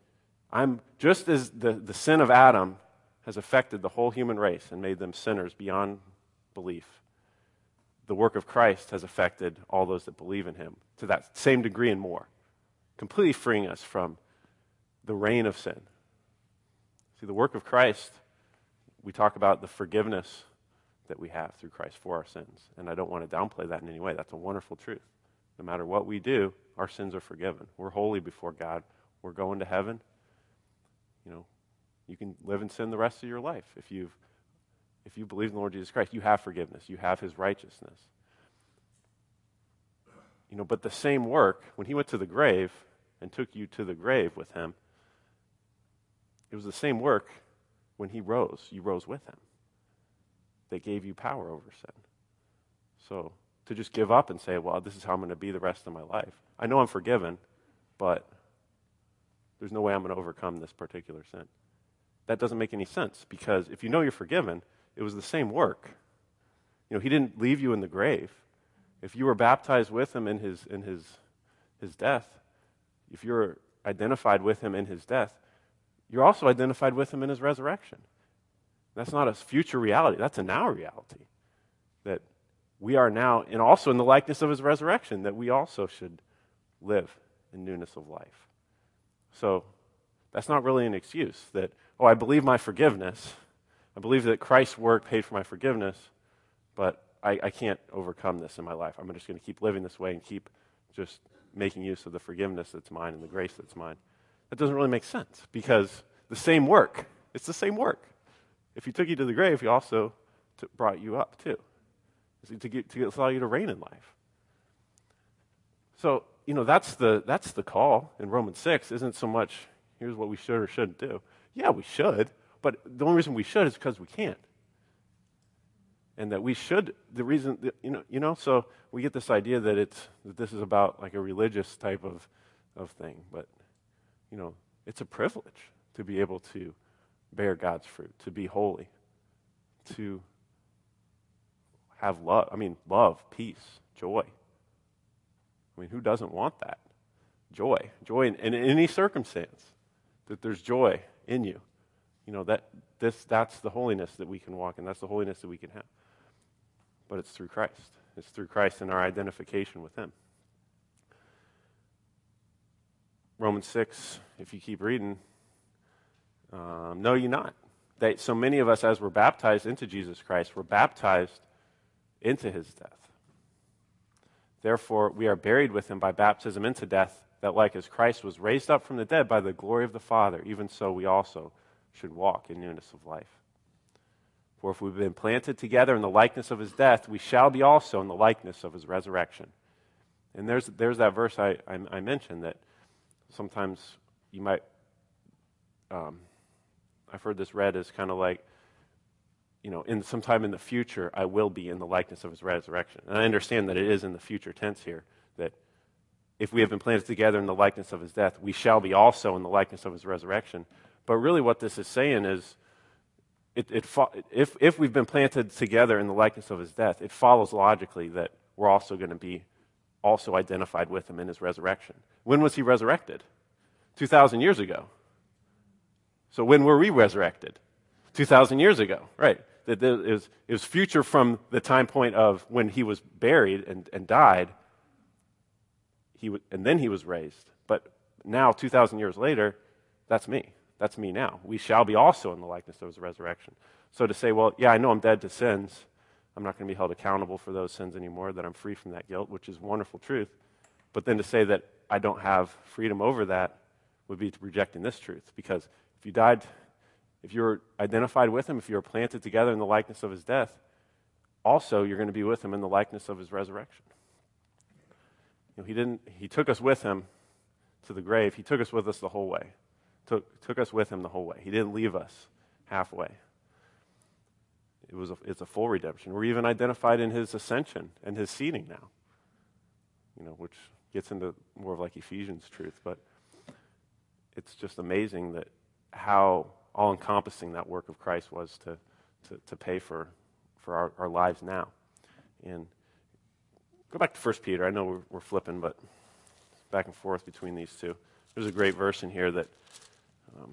I'm just as the, the sin of Adam has affected the whole human race and made them sinners beyond belief, the work of Christ has affected all those that believe in him to that same degree and more, completely freeing us from the reign of sin. See, the work of Christ, we talk about the forgiveness that we have through Christ for our sins, and I don't want to downplay that in any way. That's a wonderful truth. No matter what we do, our sins are forgiven. We're holy before God. We're going to heaven. You know, you can live in sin the rest of your life. If you've if you believe in the Lord Jesus Christ, you have forgiveness. You have his righteousness. You know, but the same work, when he went to the grave and took you to the grave with him, it was the same work when he rose. You rose with him. That gave you power over sin. So to just give up and say, well, this is how I'm going to be the rest of my life. I know I'm forgiven, but there's no way I'm going to overcome this particular sin. That doesn't make any sense, because if you know you're forgiven, it was the same work. You know, he didn't leave you in the grave. If you were baptized with him in his in his his death, if you're identified with him in his death, you're also identified with him in his resurrection. That's not a future reality. That's a now reality. That we are now, and also in the likeness of his resurrection, that we also should live in newness of life. So that's not really an excuse that, oh, I believe my forgiveness. I believe that Christ's work paid for my forgiveness, but I, I can't overcome this in my life. I'm just going to keep living this way and keep just making use of the forgiveness that's mine and the grace that's mine. That doesn't really make sense, because the same work, it's the same work. If he took you to the grave, he also t- brought you up too, to, get, to allow you to reign in life. So, you know, that's the that's the call in Romans six. Isn't so much, here's what we should or shouldn't do. Yeah, we should, but the only reason we should is because we can't. And that we should, the reason, that, you know, you know, so we get this idea that it's that this is about like a religious type of, of thing. But, you know, it's a privilege to be able to bear God's fruit, to be holy, to have love. I mean, love, peace, joy. I mean, who doesn't want that? Joy. Joy in, in any circumstance, that there's joy in you. You know, that this that's the holiness that we can walk in. That's the holiness that we can have. But it's through Christ. It's through Christ and our identification with him. Romans six, if you keep reading, um, know ye not that so many of us, as we're baptized into Jesus Christ, were baptized into his death. Therefore, we are buried with him by baptism into death, that like as Christ was raised up from the dead by the glory of the Father, even so we also should walk in newness of life. For if we've been planted together in the likeness of his death, we shall be also in the likeness of his resurrection. And there's there's that verse I, I, I mentioned that sometimes you might, um, I've heard this read as kind of like, you know, in sometime in the future, I will be in the likeness of his resurrection. And I understand that it is in the future tense here, that if we have been planted together in the likeness of his death, we shall be also in the likeness of his resurrection. But really what this is saying is, it, it fo- if, if we've been planted together in the likeness of his death, it follows logically that we're also going to be also identified with him in his resurrection. When was he resurrected? two thousand years ago. So when were we resurrected? two thousand years ago, right. It was, it was future from the time point of when he was buried and, and died, he w- and then he was raised. But now, two thousand years later, that's me. That's me now. We shall be also in the likeness of his resurrection. So to say, well, yeah, I know I'm dead to sins. I'm not going to be held accountable for those sins anymore, that I'm free from that guilt, which is wonderful truth. But then to say that I don't have freedom over that would be rejecting this truth. Because if you died, if you're identified with him, if you're planted together in the likeness of his death, also you're going to be with him in the likeness of his resurrection. You know, he didn't. He took us with him to the grave. He took us with us the whole way. Took took us with him the whole way. He didn't leave us halfway. It was a, it's a full redemption. We're even identified in his ascension and his seating now. You know, which gets into more of like Ephesians truth, but it's just amazing that how all-encompassing that work of Christ was to to, to pay for for our, our lives now. And go back to First Peter. I know we're, we're flipping, but back and forth between these two. There's a great verse in here that Um,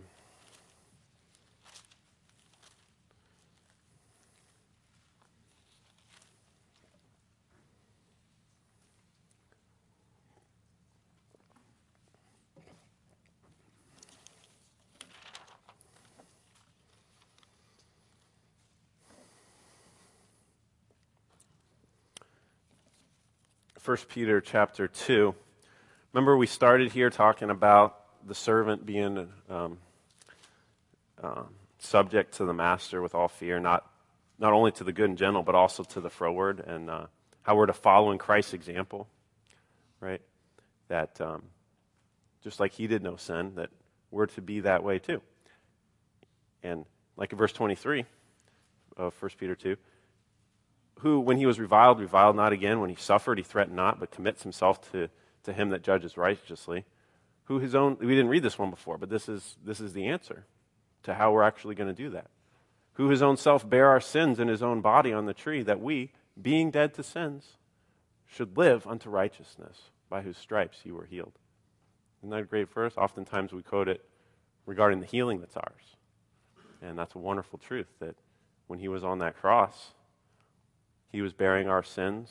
First Peter chapter two. Remember, we started here talking about the servant being um, uh, subject to the master with all fear, not not only to the good and gentle, but also to the froward, and uh, how we're to follow in Christ's example, right? That um, just like he did no sin, that we're to be that way too. And like in verse twenty-three of First Peter two, who, when he was reviled, reviled not again. When he suffered, he threatened not, but commits himself to, to him that judges righteously. Who his own, we didn't read this one before, but this is this is the answer to how we're actually going to do that. Who his own self bare our sins in his own body on the tree, that we, being dead to sins, should live unto righteousness, by whose stripes you were healed. Isn't that a great verse? Oftentimes we quote it regarding the healing that's ours. And that's a wonderful truth, that when he was on that cross, he was bearing our sins,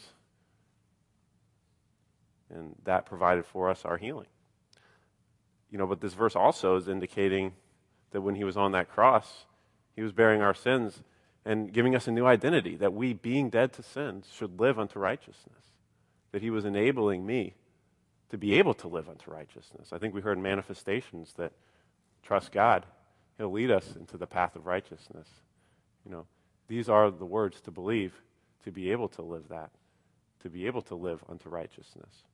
and that provided for us our healing. You know, but this verse also is indicating that when he was on that cross, he was bearing our sins and giving us a new identity, that we, being dead to sins, should live unto righteousness. That he was enabling me to be able to live unto righteousness. I think we heard in Manifestations that trust God, he'll lead us into the path of righteousness. You know, these are the words to believe, to be able to live that, to be able to live unto righteousness.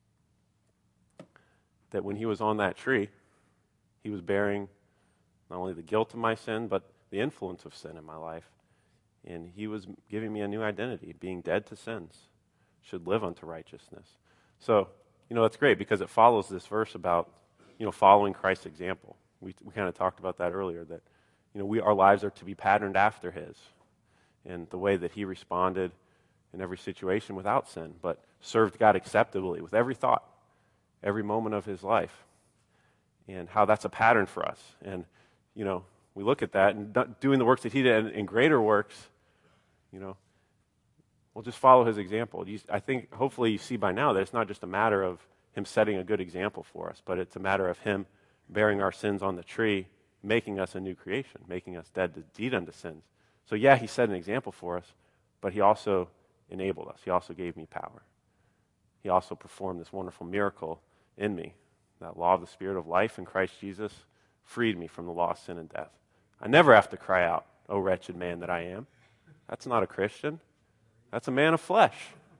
That when he was on that tree, he was bearing not only the guilt of my sin, but the influence of sin in my life. And he was giving me a new identity, being dead to sins, should live unto righteousness. So, you know, that's great because it follows this verse about, you know, following Christ's example. We we kind of talked about that earlier, that, you know, we our lives are to be patterned after his, and the way that he responded in every situation without sin, but served God acceptably with every thought, every moment of his life, and how that's a pattern for us. And, you know, we look at that and doing the works that he did and greater works, you know, we'll just follow his example. You, I think hopefully you see by now that it's not just a matter of him setting a good example for us, but it's a matter of him bearing our sins on the tree, making us a new creation, making us dead to deed unto sins. So yeah, he set an example for us, but he also enabled us. He also gave me power. He also performed this wonderful miracle in me. That law of the Spirit of life in Christ Jesus freed me from the law of sin and death. I never have to cry out, "O wretched man that I am." That's not a Christian. That's a man of flesh.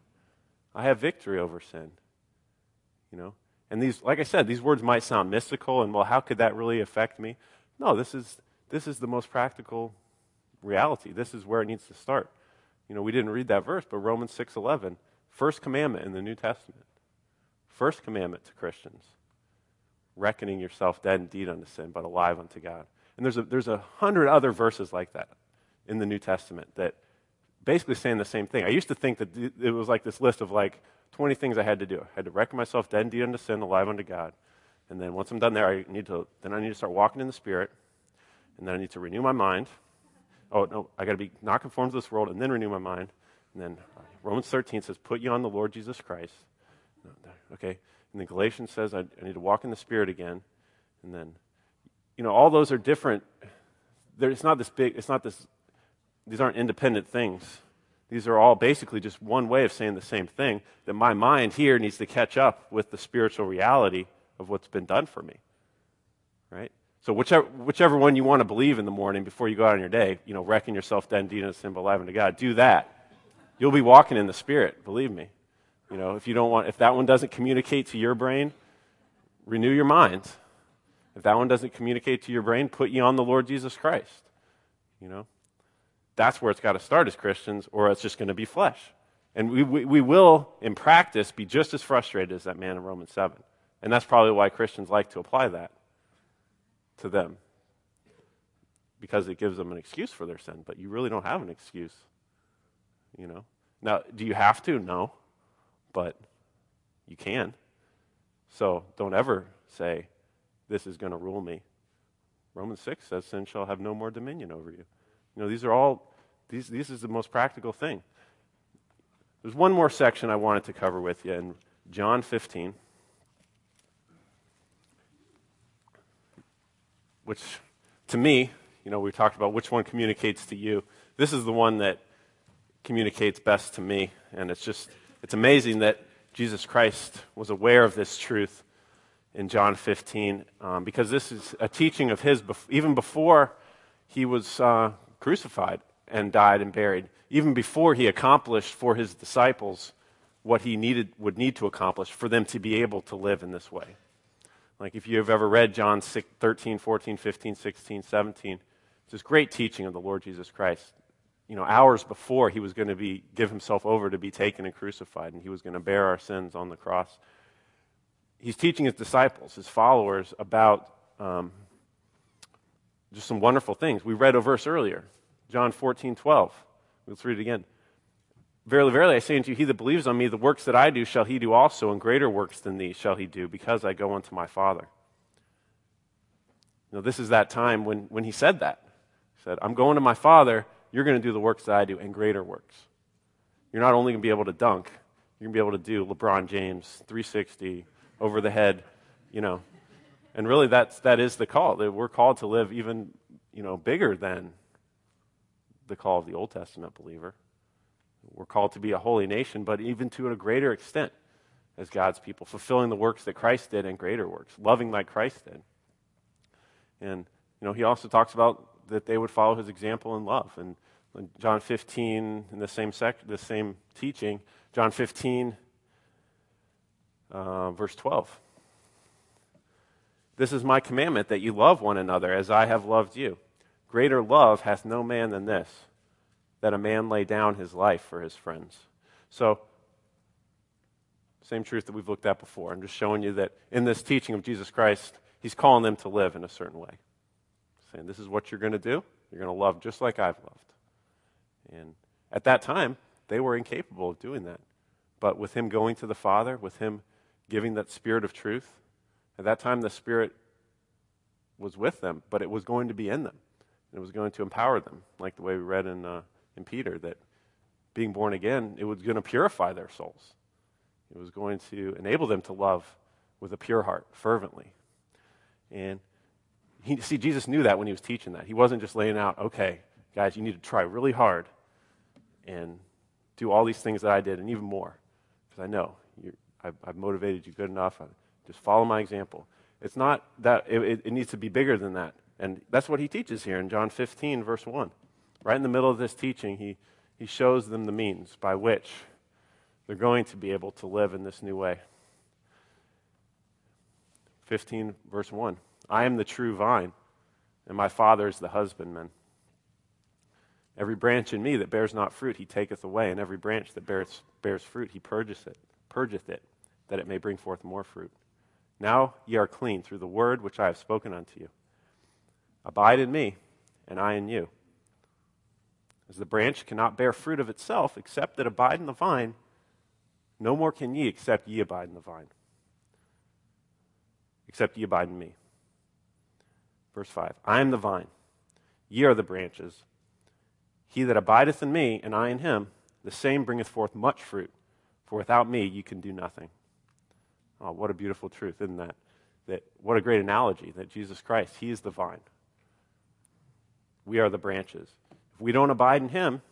I have victory over sin. You know? And these, like I said, these words might sound mystical and, well, how could that really affect me? No, this is this is the most practical reality. This is where it needs to start. You know, we didn't read that verse, but Romans six eleven, first commandment in the New Testament. First commandment to Christians. Reckoning yourself dead indeed unto sin, but alive unto God. And there's a, there's a hundred other verses like that in the New Testament that basically saying the same thing. I used to think that it was like this list of like twenty things I had to do. I had to reckon myself dead indeed unto sin, alive unto God. And then once I'm done there, I need to then I need to start walking in the Spirit. And then I need to renew my mind. Oh, no, I got to be not conformed to this world and then renew my mind. And then Romans thirteen says, put you on the Lord Jesus Christ. Okay. And then Galatians says, I, I need to walk in the Spirit again. And then, you know, all those are different. There, it's not this big, it's not this, these aren't independent things. These are all basically just one way of saying the same thing, that my mind here needs to catch up with the spiritual reality of what's been done for me. Right? So whichever, whichever one you want to believe in the morning before you go out on your day, you know, reckon yourself dead indeed unto sin, but alive unto God, do that. You'll be walking in the Spirit, believe me. You know, if you don't want, if that one doesn't communicate to your brain, renew your mind. If that one doesn't communicate to your brain, put you on the Lord Jesus Christ. You know, that's where it's got to start as Christians, or it's just going to be flesh. And we, we we will, in practice, be just as frustrated as that man in Romans seven. And that's probably why Christians like to apply that to them, because it gives them an excuse for their sin. But you really don't have an excuse. You know. Now, do you have to? No. But you can. So don't ever say, this is going to rule me. Romans six says sin shall have no more dominion over you. You know, these are all, these, this is the most practical thing. There's one more section I wanted to cover with you in John fifteen, which to me, you know, we talked about which one communicates to you. This is the one that communicates best to me, and it's just, it's amazing that Jesus Christ was aware of this truth in John fifteen, um, because this is a teaching of his bef- even before he was uh, crucified and died and buried, even before he accomplished for his disciples what he needed would need to accomplish for them to be able to live in this way. Like if you have ever read John thirteen, fourteen, fifteen, sixteen, seventeen, it's this great teaching of the Lord Jesus Christ. You know, hours before he was going to be give himself over to be taken and crucified, and he was going to bear our sins on the cross. He's teaching his disciples, his followers, about um, just some wonderful things. We read a verse earlier, John fourteen, twelve. Let's read it again. Verily, verily, I say unto you, he that believes on me, the works that I do shall he do also, and greater works than these shall he do, because I go unto my Father. You know, this is that time when, when he said that. He said, I'm going to my Father, you're going to do the works that I do, and greater works. You're not only going to be able to dunk, you're going to be able to do LeBron James, three sixty, over the head, you know. And really, that's, that is the call. That we're called to live even, you know, bigger than the call of the Old Testament believer. We're called to be a holy nation, but even to a greater extent as God's people, fulfilling the works that Christ did and greater works, loving like Christ did. And, you know, he also talks about that they would follow his example in love. And in John fifteen, in the same sec- the same teaching, John fifteen, uh, verse twelve. This is my commandment, that you love one another as I have loved you. Greater love hath no man than this, that a man lay down his life for his friends. So, same truth that we've looked at before. I'm just showing you that in this teaching of Jesus Christ, he's calling them to live in a certain way. Saying, this is what you're going to do. You're going to love just like I've loved. And at that time, they were incapable of doing that. But with him going to the Father, with him giving that Spirit of truth, at that time the Spirit was with them, but it was going to be in them. It was going to empower them, like the way we read in, uh, in Peter, that being born again, it was going to purify their souls. It was going to enable them to love with a pure heart, fervently. And he, see, Jesus knew that when he was teaching that. He wasn't just laying out, okay, guys, you need to try really hard and do all these things that I did and even more, because I know you're, I've, I've motivated you good enough. I, just follow my example. It's not that, it, it needs to be bigger than that. And that's what he teaches here in John fifteen, verse one. Right in the middle of this teaching, he, he shows them the means by which they're going to be able to live in this new way. fifteen, verse one. I am the true vine, and my Father is the husbandman. Every branch in me that bears not fruit, he taketh away, and every branch that bears, bears fruit, he purgeth it, purgeth it, that it may bring forth more fruit. Now ye are clean through the word which I have spoken unto you. Abide in me, and I in you. As the branch cannot bear fruit of itself, except it abide in the vine, no more can ye, except ye abide in the vine. Except ye abide in me. Verse five, I am the vine, ye are the branches. He that abideth in me, and I in him, the same bringeth forth much fruit, for without me ye can do nothing. Oh, what a beautiful truth, isn't that? That what a great analogy, that Jesus Christ, he is the vine. We are the branches. If we don't abide in him,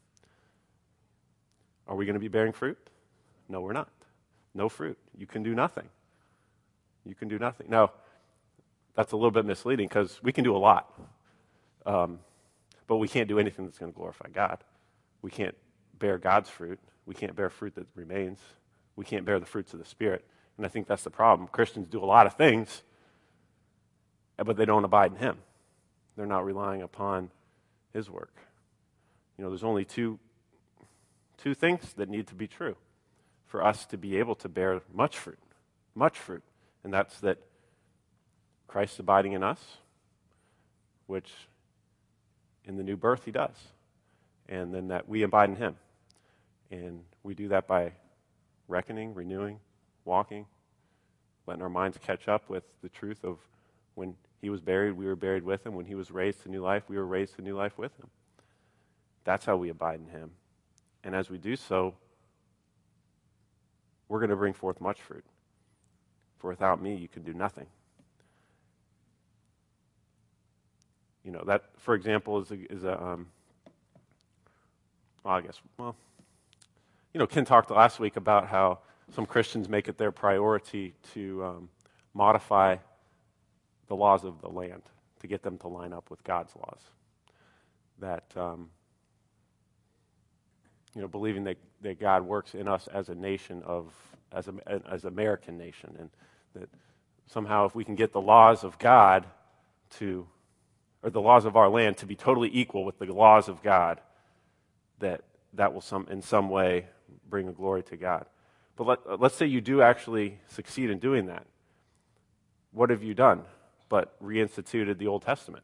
are we going to be bearing fruit? No, we're not. No fruit. You can do nothing. You can do nothing. Now, that's a little bit misleading because we can do a lot. Um, but we can't do anything that's going to glorify God. We can't bear God's fruit. We can't bear fruit that remains. We can't bear the fruits of the Spirit. And I think that's the problem. Christians do a lot of things, but they don't abide in him. They're not relying upon his work. You know, there's only two, two things that need to be true for us to be able to bear much fruit, much fruit. And that's that Christ's abiding in us, which in the new birth he does. And then that we abide in him. And we do that by reckoning, renewing, walking, letting our minds catch up with the truth of When he was buried, we were buried with him. When he was raised to new life, we were raised to new life with him. That's how we abide in him. And as we do so, we're going to bring forth much fruit. For without me, you can do nothing. You know, that, for example, is a, is a um, well, I guess, well, you know, Ken talked last week about how some Christians make it their priority to um, modify the laws of the land to get them to line up with God's laws. That, um, you know, believing that, that God works in us as a nation of, as a, as American nation, and that somehow if we can get the laws of God to, or the laws of our land to be totally equal with the laws of God, that that will some in some way bring a glory to God. But let, let's say you do actually succeed in doing that. What have you done but reinstituted the Old Testament?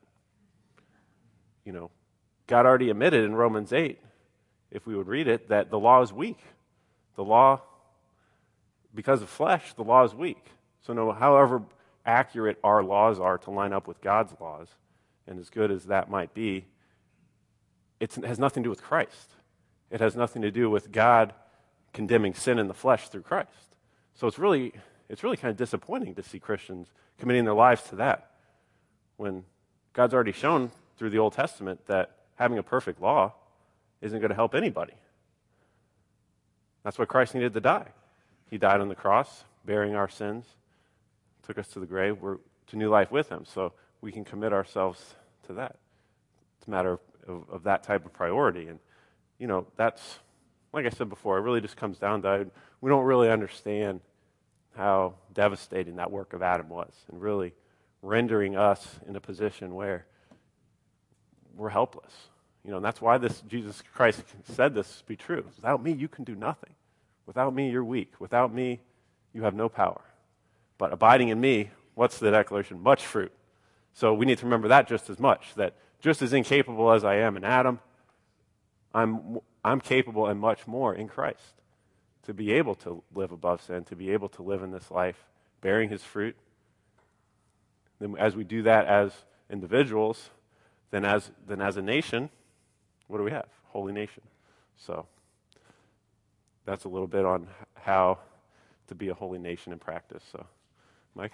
You know, God already admitted in Romans eight, if we would read it, that the law is weak. The law, because of flesh, the law is weak. So no, however accurate our laws are to line up with God's laws, and as good as that might be, it's, it has nothing to do with Christ. It has nothing to do with God condemning sin in the flesh through Christ. So it's really, it's really kind of disappointing to see Christians committing their lives to that, when God's already shown through the Old Testament that having a perfect law isn't going to help anybody. That's why Christ needed to die. He died on the cross, bearing our sins, took us to the grave. We're to new life with him, so we can commit ourselves to that. It's a matter of, of, of that type of priority. And, you know, that's, like I said before, it really just comes down to, we don't really understand how devastating that work of Adam was, and really rendering us in a position where we're helpless. You know, and that's why this Jesus Christ said this to be true. Without me, you can do nothing. Without me, you're weak. Without me, you have no power. But abiding in me, what's the declaration? Much fruit. So we need to remember that just as much, that just as incapable as I am in Adam, I'm I'm capable and much more in Christ to be able to live above sin, to be able to live in this life bearing his fruit. Then as we do that as individuals, then as then as a nation, what do we have? Holy nation. So that's a little bit on how to be a holy nation in practice. So, Mike?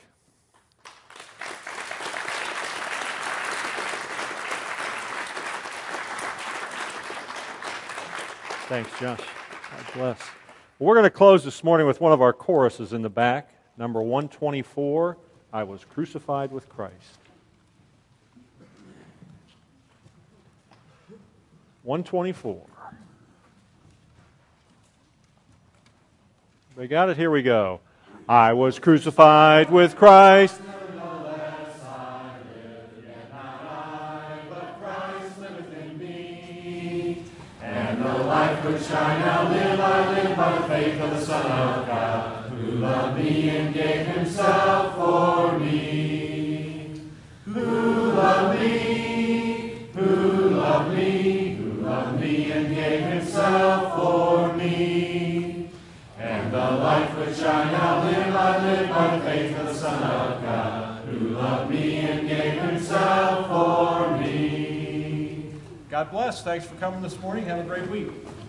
Thanks, Josh. God bless. Well, we're going to close this morning with one of our choruses in the back, number one twenty-four, I Was Crucified with Christ. one twenty-four. We got it? Here we go. I was crucified with Christ. Which I now live, I live by the faith of the Son of God, who loved me and gave himself for me. Who loved me, who loved me, who loved me and gave himself for me. And the life which I now live, I live by the faith of the Son of God, who loved me and gave himself for me. God bless. Thanks for coming this morning. Have a great week.